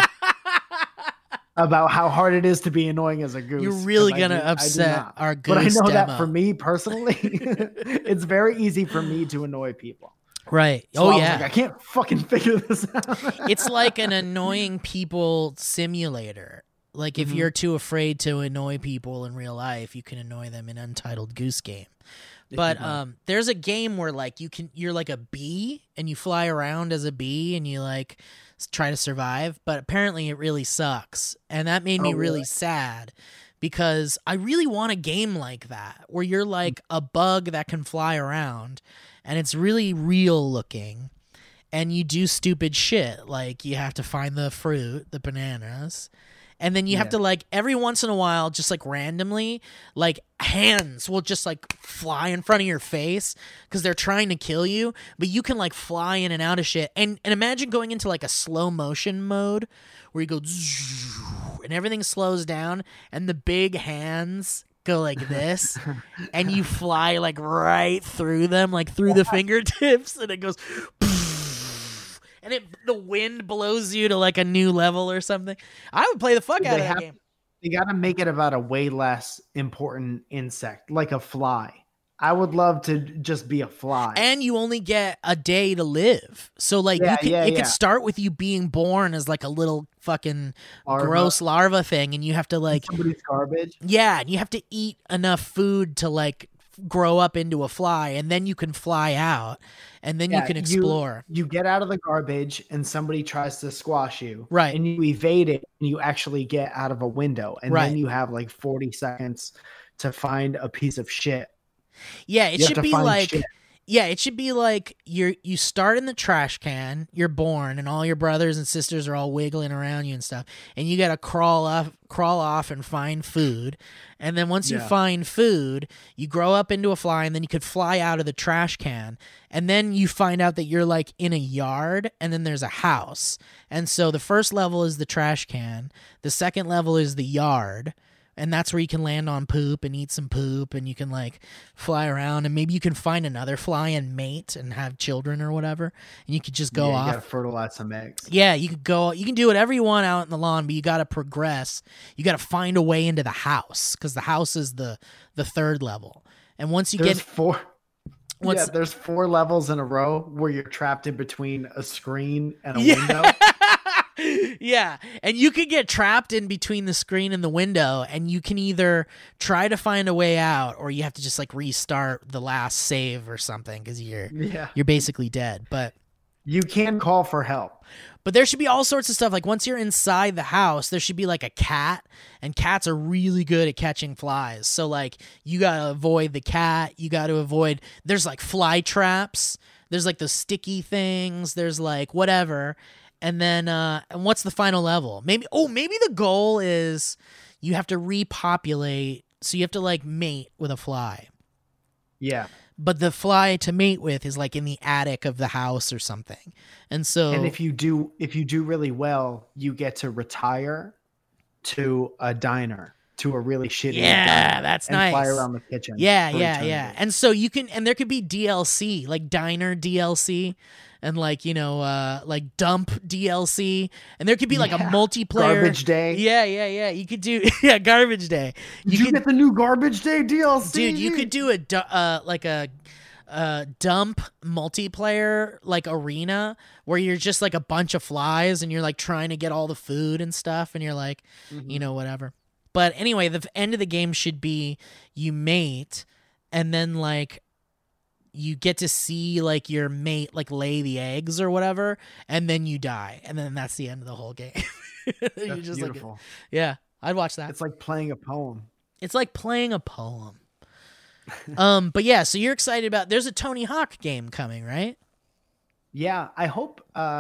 Speaker 4: about how hard it is to be annoying as a goose.
Speaker 3: You're really gonna upset our goose.
Speaker 4: But I know
Speaker 3: demo.
Speaker 4: that for me personally, it's very easy for me to annoy people.
Speaker 3: Right.
Speaker 4: So I was
Speaker 3: yeah.
Speaker 4: like, I can't fucking figure this out.
Speaker 3: It's like an annoying people simulator. Like, if you're too afraid to annoy people in real life, you can annoy them in Untitled Goose Game. But there's a game where like you're like a bee and you fly around as a bee and you like try to survive, but apparently it really sucks. And that made me really sad, because I really want a game like that where you're like a bug that can fly around and it's really real looking, and you do stupid shit. Like, you have to find the fruit, the bananas, and then you have to, like, every once in a while, just like randomly, like, hands will just like fly in front of your face because they're trying to kill you, but you can like fly in and out of shit. And imagine going into like a slow motion mode where you go and everything slows down and the big hands go like this and you fly like right through them, like through the fingertips, and it goes and the wind blows you to like a new level or something. I would play the fuck out of that game.
Speaker 4: You got to make it about a way less important insect, like a fly. I would love to just be a fly.
Speaker 3: And you only get a day to live. So like it could start with you being born as like a little fucking gross larva thing, and you have to like
Speaker 4: somebody's garbage.
Speaker 3: Yeah, and you have to eat enough food to like grow up into a fly, and then you can fly out, and then you can explore.
Speaker 4: You get out of the garbage and somebody tries to squash you.
Speaker 3: Right.
Speaker 4: And you evade it and you actually get out of a window. And then you have like 40 seconds to find a piece of shit.
Speaker 3: Yeah, it should be like it should be like you start in the trash can, you're born, and all your brothers and sisters are all wiggling around you and stuff, and you gotta crawl off and find food. And then once you find food, you grow up into a fly, and then you could fly out of the trash can. And then you find out that you're like in a yard, and then there's a house. And so the first level is the trash can, the second level is the yard. And that's where you can land on poop and eat some poop, and you can like fly around, and maybe you can find another fly and mate and have children or whatever. And you could just go off.
Speaker 4: You gotta fertilize some eggs.
Speaker 3: Yeah, you can do whatever you want out in the lawn, but you gotta progress. You gotta find a way into the house, because the house is the third level. And once you What's
Speaker 4: there's 4 levels in a row where you're trapped in between a screen and a
Speaker 3: Yeah.
Speaker 4: window.
Speaker 3: Yeah, and you could get trapped in between the screen and the window, and you can either try to find a way out, or you have to just like restart the last save or something because
Speaker 4: Yeah.
Speaker 3: you're basically dead. But
Speaker 4: You can call for help.
Speaker 3: there should be all sorts of stuff. Like once you're inside the house, there should be like a cat, and cats are really good at catching flies. So like you gotta avoid the cat. You gotta avoid. There's like fly traps. There's like those sticky things. There's like whatever. And then, and what's the final level? Maybe the goal is you have to repopulate. So you have to like mate with a fly.
Speaker 4: Yeah.
Speaker 3: But the fly to mate with is like in the attic of the house or something. And so,
Speaker 4: And if you do really well, you get to retire to a diner, to a really shitty
Speaker 3: yeah,
Speaker 4: diner,
Speaker 3: that's
Speaker 4: and
Speaker 3: nice.
Speaker 4: fly around the kitchen.
Speaker 3: Yeah,
Speaker 4: for
Speaker 3: yeah,
Speaker 4: eternity.
Speaker 3: yeah. And so you can, and there could be DLC, like diner DLC, and like, like dump DLC, and there could be like a
Speaker 4: Yeah.
Speaker 3: multiplayer
Speaker 4: Garbage day.
Speaker 3: Yeah. You could do garbage day.
Speaker 4: Did you get the new Garbage Day DLC?
Speaker 3: Dude, you could do a dump multiplayer like arena where you're just like a bunch of flies and you're like trying to get all the food and stuff, and you're like, whatever. But anyway, the end of the game should be you mate, and then like you get to see like your mate like lay the eggs or whatever, and then you die, and then that's the end of the whole game.
Speaker 4: That's
Speaker 3: just
Speaker 4: beautiful.
Speaker 3: like, yeah, I'd watch that.
Speaker 4: It's like playing a poem.
Speaker 3: It's like playing a poem. But yeah, so you're excited about. There's a Tony Hawk game coming, right?
Speaker 4: Yeah, I hope.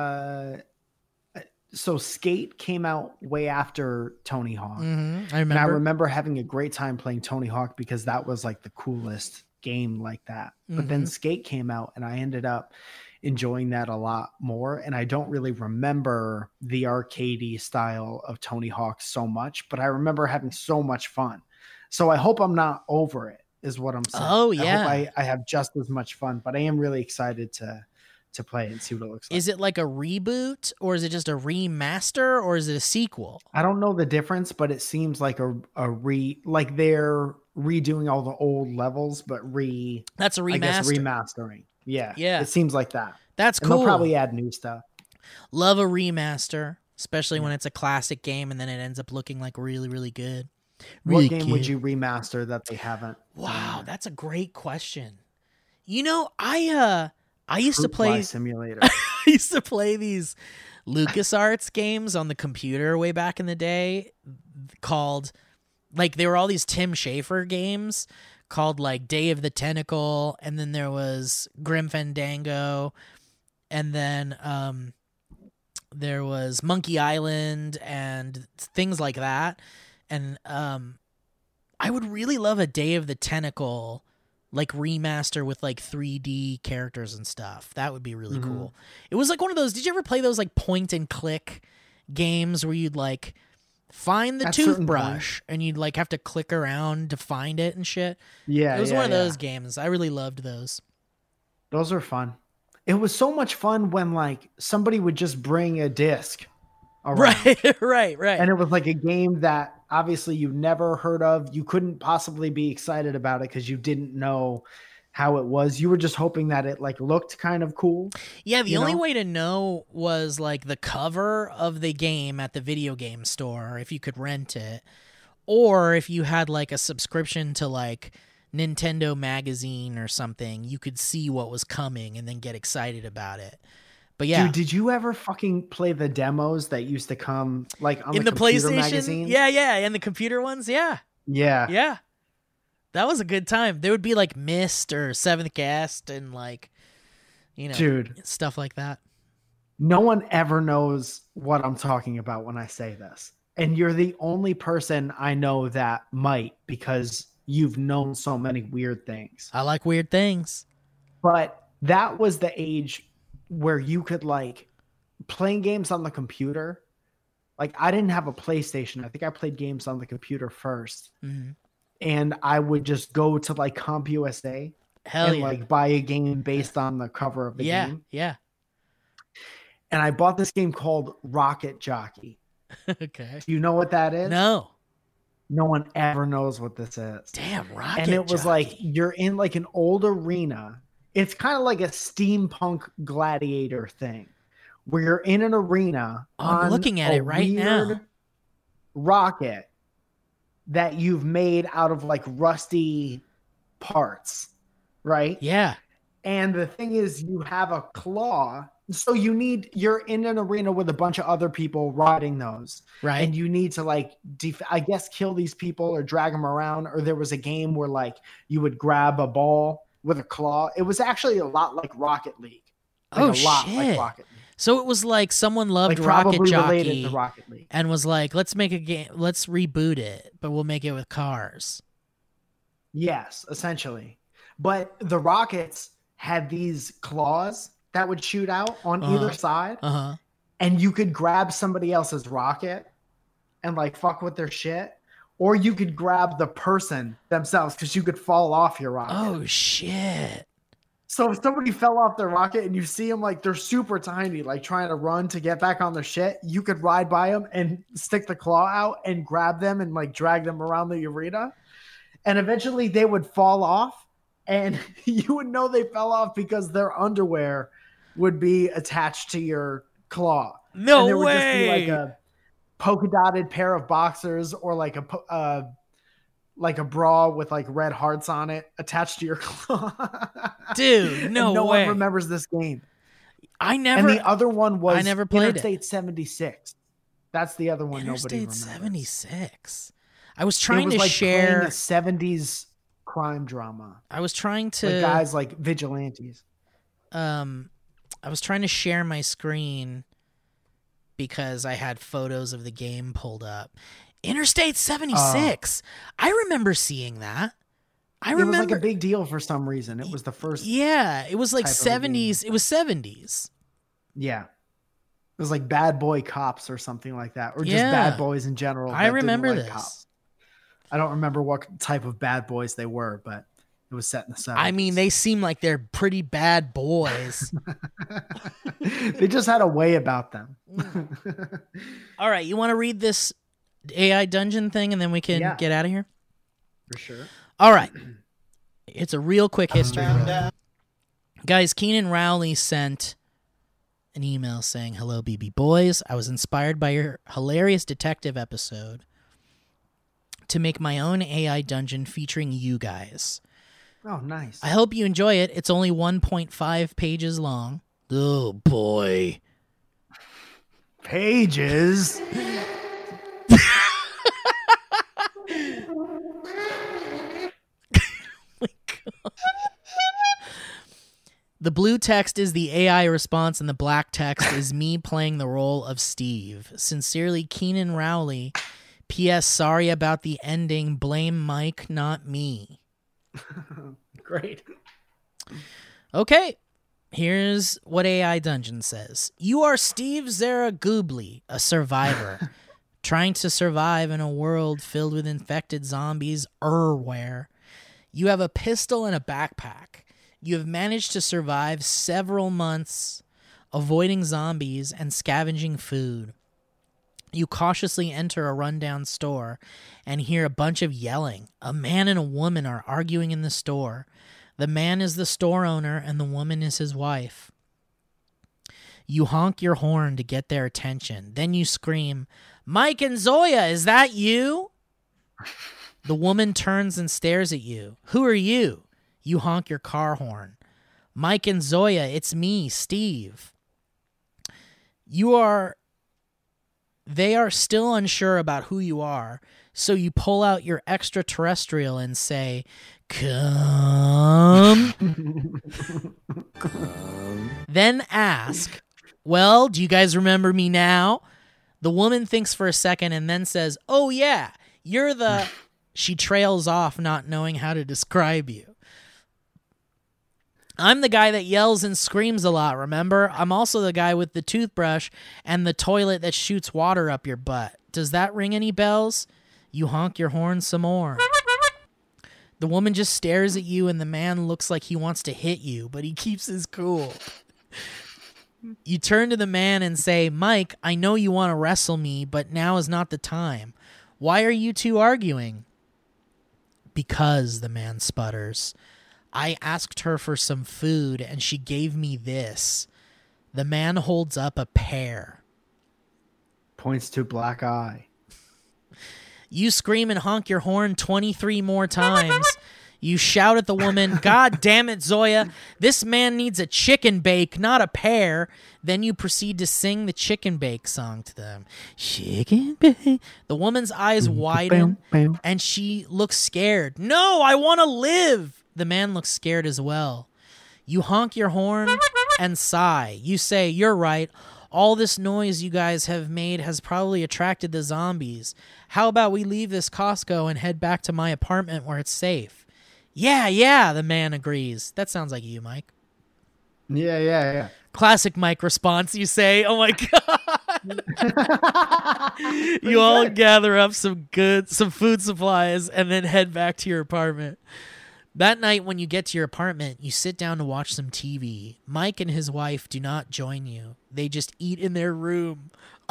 Speaker 4: So Skate came out way after Tony Hawk.
Speaker 3: I
Speaker 4: And I
Speaker 3: remember.
Speaker 4: remember having a great time playing Tony Hawk because that was like the coolest game like that. But then Skate came out and I ended up enjoying that a lot more. And I don't really remember the arcadey style of Tony Hawk so much, but I remember having so much fun. So I hope I'm not over it, is what I'm saying.
Speaker 3: Oh,
Speaker 4: I
Speaker 3: yeah.
Speaker 4: hope I have just as much fun, but I am really excited to play it and see what it looks like.
Speaker 3: Is it like a reboot, or is it just a remaster, or is it a sequel?
Speaker 4: I don't know the difference, but it seems like like they're redoing all the old levels, but
Speaker 3: That's a remaster.
Speaker 4: I guess remastering. Yeah.
Speaker 3: Yeah.
Speaker 4: It seems like that.
Speaker 3: That's
Speaker 4: And
Speaker 3: cool.
Speaker 4: they'll probably add new stuff.
Speaker 3: Love a remaster, especially when it's a classic game and then it ends up looking like really, really good. Really
Speaker 4: What game would
Speaker 3: good.
Speaker 4: you remaster that they haven't?
Speaker 3: Wow, that's a great question. I used to
Speaker 4: Fruit Fly
Speaker 3: play
Speaker 4: Simulator.
Speaker 3: I used to play these LucasArts games on the computer way back in the day called, like, they were all these Tim Schafer games called, like, Day of the Tentacle, and then there was Grim Fandango, and then there was Monkey Island and things like that. And I would really love a Day of the Tentacle like remaster with like 3D characters and stuff. That would be really cool. It was like one of those, did you ever play those like point and click games where you'd like find the
Speaker 4: At certain
Speaker 3: toothbrush and you'd like have to click around to find it and shit?
Speaker 4: Yeah.
Speaker 3: It was
Speaker 4: yeah,
Speaker 3: one of
Speaker 4: yeah.
Speaker 3: those games. I really loved those.
Speaker 4: Those are fun. It was so much fun when like somebody would just bring a disc around.
Speaker 3: Right.
Speaker 4: And it was like a game that obviously you never heard of. You couldn't possibly be excited about it because you didn't know how it was. You were just hoping that it like looked kind of cool.
Speaker 3: Yeah, the
Speaker 4: you
Speaker 3: only
Speaker 4: know?
Speaker 3: way to know was like the cover of the game at the video game store, if you could rent it, or if you had like a subscription to like Nintendo Magazine or something, you could see what was coming and then get excited about it. But yeah,
Speaker 4: Dude, did you ever fucking play the demos that used to come like on
Speaker 3: in the
Speaker 4: computer
Speaker 3: PlayStation,
Speaker 4: magazines?
Speaker 3: yeah, and the computer ones, yeah,
Speaker 4: Yeah.
Speaker 3: that was a good time. There would be like Myst or Seventh Guest and like,
Speaker 4: Dude,
Speaker 3: stuff like that.
Speaker 4: no one ever knows what I'm talking about when I say this. And you're the only person I know that might because you've known so many weird things.
Speaker 3: I like weird things.
Speaker 4: But that was the age where you could like playing games on the computer. Like I didn't have a PlayStation. I think I played games on the computer first. And I would just go to like CompUSA
Speaker 3: Hell
Speaker 4: and
Speaker 3: yeah.
Speaker 4: like buy a game based on the cover of the game.
Speaker 3: Yeah.
Speaker 4: And I bought this game called Rocket Jockey.
Speaker 3: Okay.
Speaker 4: Do you know what that is?
Speaker 3: No.
Speaker 4: No one ever knows what this is.
Speaker 3: Damn, Rocket
Speaker 4: And it was
Speaker 3: Jockey.
Speaker 4: like you're in like an old arena It's kind of like a steampunk gladiator thing where you're in an arena.
Speaker 3: I'm looking at it right now.
Speaker 4: Rocket that you've made out of like rusty parts, right?
Speaker 3: Yeah.
Speaker 4: And the thing is, you have a claw. So you're in an arena with a bunch of other people riding those.
Speaker 3: Right.
Speaker 4: And you need to like, I guess, kill these people or drag them around. Or there was a game where like you would grab a ball with a claw. It was actually a lot like Rocket League. Like
Speaker 3: shit.
Speaker 4: Rocket League.
Speaker 3: So it was like someone loved
Speaker 4: Like
Speaker 3: Rocket
Speaker 4: probably
Speaker 3: Jockey
Speaker 4: related to Rocket League.
Speaker 3: and was like, let's make a game, let's reboot it, but we'll make it with cars.
Speaker 4: Yes, essentially. But the Rockets had these claws that would shoot out on either side.
Speaker 3: Uh-huh.
Speaker 4: And you could grab somebody else's rocket and like fuck with their shit. Or you could grab the person themselves because you could fall off your rocket.
Speaker 3: Oh, shit.
Speaker 4: So if somebody fell off their rocket and you see them like they're super tiny, like trying to run to get back on their shit, you could ride by them and stick the claw out and grab them and like drag them around the arena. And eventually they would fall off and you would know they fell off because their underwear would be attached to your claw.
Speaker 3: No
Speaker 4: and there would
Speaker 3: way.
Speaker 4: just be like a polka dotted pair of boxers or like a bra with like red hearts on it attached to your claw.
Speaker 3: Dude, no
Speaker 4: one
Speaker 3: way.
Speaker 4: remembers this game.
Speaker 3: And the
Speaker 4: other one was
Speaker 3: I never played
Speaker 4: Interstate 76. That's the other one nobody
Speaker 3: Interstate
Speaker 4: remembers.
Speaker 3: 76. I was trying to
Speaker 4: like
Speaker 3: share
Speaker 4: a 70s crime drama.
Speaker 3: I was trying to
Speaker 4: With guys like vigilantes.
Speaker 3: I was trying to share my screen because I had photos of the game pulled up. Interstate 76. I remember seeing that. It was
Speaker 4: like a big deal for some reason. It was the first.
Speaker 3: Yeah, it was like
Speaker 4: type of a
Speaker 3: 70s.
Speaker 4: game.
Speaker 3: It was 70s.
Speaker 4: Yeah. It was like Bad Boy Cops or something like that. Or just
Speaker 3: Yeah.
Speaker 4: Bad Boys in general.
Speaker 3: I
Speaker 4: that didn't
Speaker 3: remember
Speaker 4: like
Speaker 3: this.
Speaker 4: cops. I don't remember what type of bad boys they were, but it was set in the 70s.
Speaker 3: I mean, they seem like they're pretty bad boys.
Speaker 4: They just had a way about them.
Speaker 3: All right, you want to read this AI dungeon thing and then we can
Speaker 4: Yeah.
Speaker 3: get out of here?
Speaker 4: For sure.
Speaker 3: All right. It's a real quick history. Guys, Keenan Rowley sent an email saying, "Hello, BB Boys. I was inspired by your hilarious detective episode to make my own AI dungeon featuring you guys.
Speaker 4: Oh, nice.
Speaker 3: I hope you enjoy it. It's only 1.5 pages long." Oh, boy.
Speaker 4: Pages.
Speaker 3: The blue text is the AI response, and the black text is me playing the role of Steve. Sincerely, Keenan Rowley. P.S. Sorry about the ending. Blame Mike, not me.
Speaker 4: Great.
Speaker 3: Okay, here's what AI Dungeon says. You are Steve Zaragubli, a survivor, trying to survive in a world filled with infected zombies everywhere. You have a pistol and a backpack. You have managed to survive several months avoiding zombies and scavenging food. You cautiously enter a rundown store and hear a bunch of yelling. A man and a woman are arguing in the store. The man is the store owner and the woman is his wife. You honk your horn to get their attention. Then you scream, "Mike and Zoya, is that you?" The woman turns and stares at you. "Who are you?" You honk your car horn. "Mike and Zoya, it's me, Steve." They are still unsure about who you are, so you pull out your extraterrestrial and say, "Come." Then ask, "Well, do you guys remember me now?" The woman thinks for a second and then says, "Oh yeah, you're the..." She trails off, not knowing how to describe you. "I'm the guy that yells and screams a lot, remember? I'm also the guy with the toothbrush and the toilet that shoots water up your butt. Does that ring any bells?" You honk your horn some more. The woman just stares at you and the man looks like he wants to hit you, but he keeps his cool. You turn to the man and say, "Mike, I know you want to wrestle me, but now is not the time. Why are you two arguing?" "Because," the man sputters, I asked her for some food and she gave me this. The man holds up a pear.
Speaker 4: Points to black eye.
Speaker 3: You scream and honk your horn 23 more times. You shout at the woman, God damn it, Zoya. This man needs a chicken bake, not a pear. Then you proceed to sing the chicken bake song to them. Chicken bake. The woman's eyes widen and she looks scared. No, I want to live. The man looks scared as well. You honk your horn and sigh. You say, you're right. All this noise you guys have made has probably attracted the zombies. How about we leave this Costco and head back to my apartment where it's safe? Yeah, the man agrees. That sounds like you, Mike.
Speaker 4: Yeah.
Speaker 3: Classic Mike response, you say. Oh my God. You all gather up some food supplies and then head back to your apartment. That night when you get to your apartment, you sit down to watch some TV. Mike and his wife do not join you. They just eat in their room.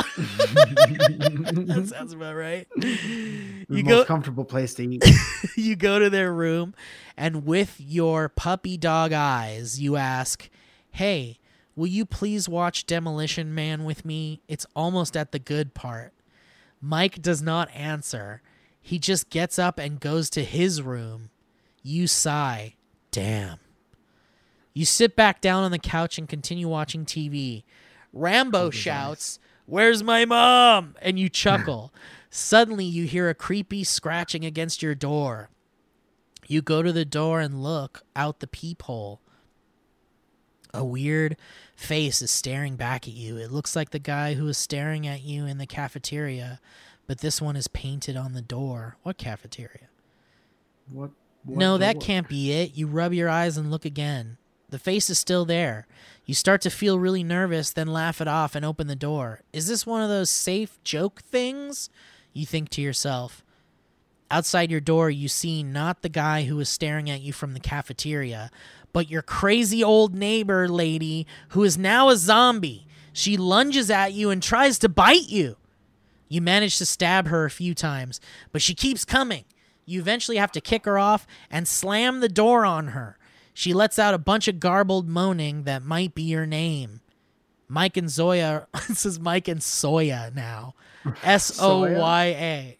Speaker 3: That sounds about right.
Speaker 4: The most comfortable place to eat.
Speaker 3: You go to their room, and with your puppy dog eyes, you ask, hey, will you please watch Demolition Man with me? It's almost at the good part. Mike does not answer. He just gets up and goes to his room. You sigh. Damn. You sit back down on the couch and continue watching TV. Rambo shouts, where's my mom? And you chuckle. Suddenly you hear a creepy scratching against your door. You go to the door and look out the peephole. A weird face is staring back at you. It looks like the guy who was staring at you in the cafeteria, but this one is painted on the door. What cafeteria?
Speaker 4: What
Speaker 3: no, that can't be it. You rub your eyes and look again. The face is still there. You start to feel really nervous, then laugh it off and open the door. Is this one of those safe joke things? You think to yourself. Outside your door, you see not the guy who is staring at you from the cafeteria, but your crazy old neighbor lady who is now a zombie. She lunges at you and tries to bite you. You manage to stab her a few times, but she keeps coming. You eventually have to kick her off and slam the door on her. She lets out a bunch of garbled moaning that might be your name. Mike and Zoya, it says Mike and Soya now. S-O-Y-A.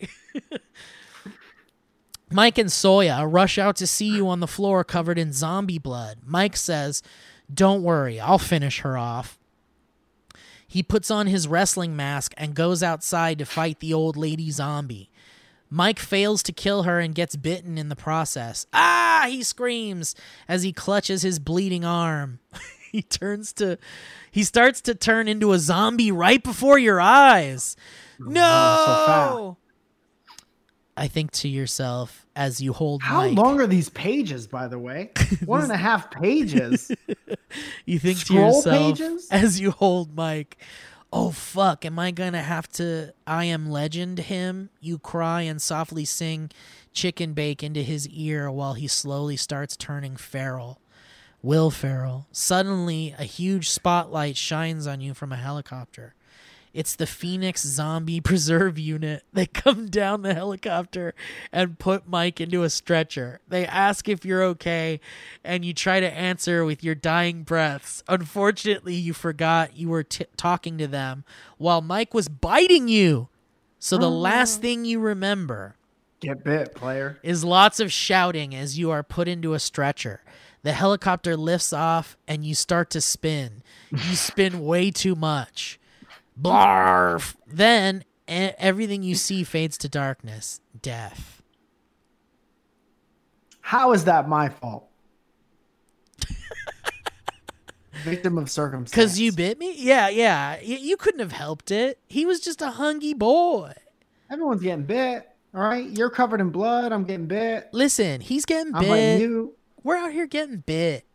Speaker 3: Mike and Soya rush out to see you on the floor covered in zombie blood. Mike says, don't worry, I'll finish her off. He puts on his wrestling mask and goes outside to fight the old lady zombie. Mike fails to kill her and gets bitten in the process. Ah, he screams as he clutches his bleeding arm. He starts to turn into a zombie right before your eyes. No! I think to yourself as you hold
Speaker 4: How
Speaker 3: Mike.
Speaker 4: long are these pages, by the way? 1.5 pages.
Speaker 3: You think
Speaker 4: Scroll
Speaker 3: to yourself
Speaker 4: pages?
Speaker 3: as you hold Mike. Oh, fuck, am I going to have to I Am Legend him? You cry and softly sing Chicken Bake into his ear while he slowly starts turning feral. Will Ferrell. Suddenly, a huge spotlight shines on you from a helicopter. It's the Phoenix Zombie Preserve Unit. They come down the helicopter and put Mike into a stretcher. They ask if you're okay, and you try to answer with your dying breaths. Unfortunately, you forgot you were talking to them while Mike was biting you. So the last thing you remember...
Speaker 4: Get bit, player.
Speaker 3: ...is lots of shouting as you are put into a stretcher. The helicopter lifts off, and you start to spin. You spin way too much. Blarf! Then everything you see fades to darkness. Death.
Speaker 4: How is that my fault? Victim of circumstance.
Speaker 3: Because you bit me? Yeah. You couldn't have helped it. He was just a hungry boy.
Speaker 4: Everyone's getting bit. All right, you're covered in blood. I'm getting bit.
Speaker 3: Listen, he's getting
Speaker 4: I'm
Speaker 3: bit.
Speaker 4: like you.
Speaker 3: We're out here getting bit.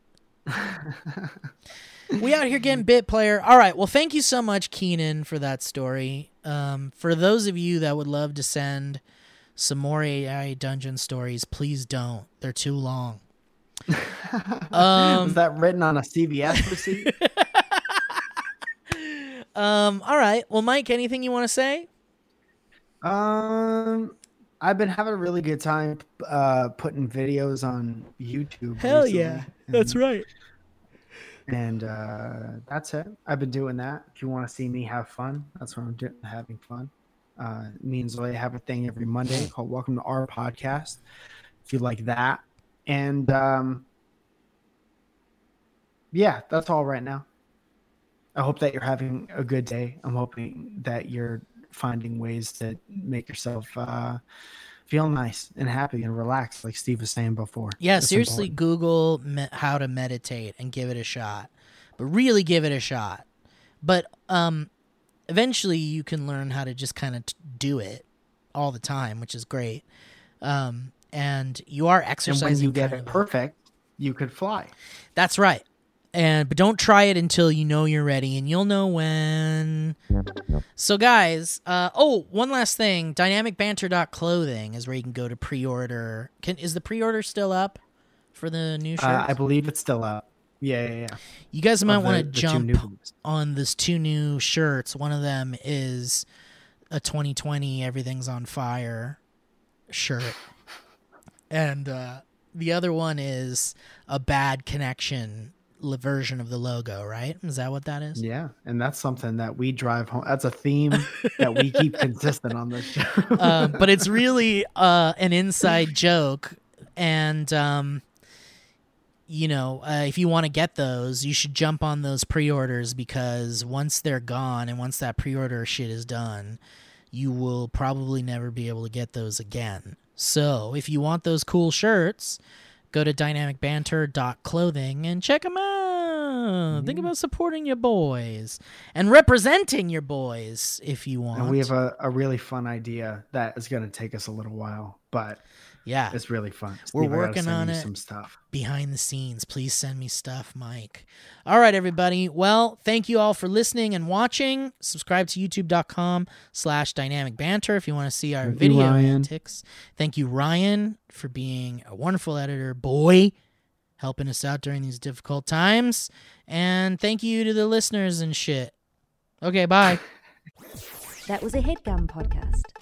Speaker 3: We out here getting bit, player. All right. Well, thank you so much, Keenan, for that story. For those of you that would love to send some more AI dungeon stories, please don't. They're too long.
Speaker 4: Was that written on a CVS receipt?
Speaker 3: All right. Well, Mike, anything you want to say?
Speaker 4: I've been having a really good time putting videos on YouTube.
Speaker 3: Hell
Speaker 4: recently,
Speaker 3: yeah. That's right.
Speaker 4: And that's it. I've been doing that. If you want to see me have fun, that's what I'm doing, having fun. Me and Zoe have a thing every Monday called Welcome to Our Podcast. If you like that. And yeah, that's all right now. I hope that you're having a good day. I'm hoping that you're finding ways to make yourself feel nice and happy and relaxed, like Steve was saying before.
Speaker 3: Yeah,
Speaker 4: That's
Speaker 3: seriously,
Speaker 4: important.
Speaker 3: Google how to meditate and give it a shot. But really give it a shot. But eventually you can learn how to just kind of do it all the time, which is great. And you are exercising.
Speaker 4: And when you get
Speaker 3: kind
Speaker 4: it
Speaker 3: of
Speaker 4: perfect, you could fly.
Speaker 3: That's right. But don't try it until you know you're ready, and you'll know when. So, guys, one last thing. DynamicBanter.clothing is where you can go to pre-order. Is the pre-order still up for the new shirts?
Speaker 4: I believe it's still up. Yeah.
Speaker 3: You guys might
Speaker 4: Of
Speaker 3: want to
Speaker 4: the two new
Speaker 3: jump
Speaker 4: ones.
Speaker 3: on these 2 new shirts. One of them is a 2020 Everything's on Fire shirt. And the other one is a Bad Connection version of the logo, right? Is that what that is?
Speaker 4: Yeah, and that's something that we drive home. That's a theme that we keep consistent on this show.
Speaker 3: But it's really an inside joke. And, if you want to get those, you should jump on those pre-orders, because once they're gone and once that pre-order shit is done, you will probably never be able to get those again. So if you want those cool shirts, go to dynamicbanter.clothing and check them out. Think about supporting your boys and representing your boys if you want.
Speaker 4: And we have a really fun idea that is going to take us a little while, but
Speaker 3: yeah,
Speaker 4: it's really fun.
Speaker 3: We're
Speaker 4: Steve, I gotta
Speaker 3: working
Speaker 4: send
Speaker 3: on
Speaker 4: you
Speaker 3: it.
Speaker 4: some stuff
Speaker 3: Behind the scenes. Please send me stuff, Mike. All right, everybody. Well, thank you all for listening and watching. Subscribe to youtube.com/dynamicbanter if you want to see our
Speaker 8: Thank you,
Speaker 3: video
Speaker 8: Ryan.
Speaker 3: antics. Thank you, Ryan, for being a wonderful editor, boy, helping us out during these difficult times. And thank you to the listeners and shit. Okay, bye.
Speaker 1: That was a HeadGum podcast.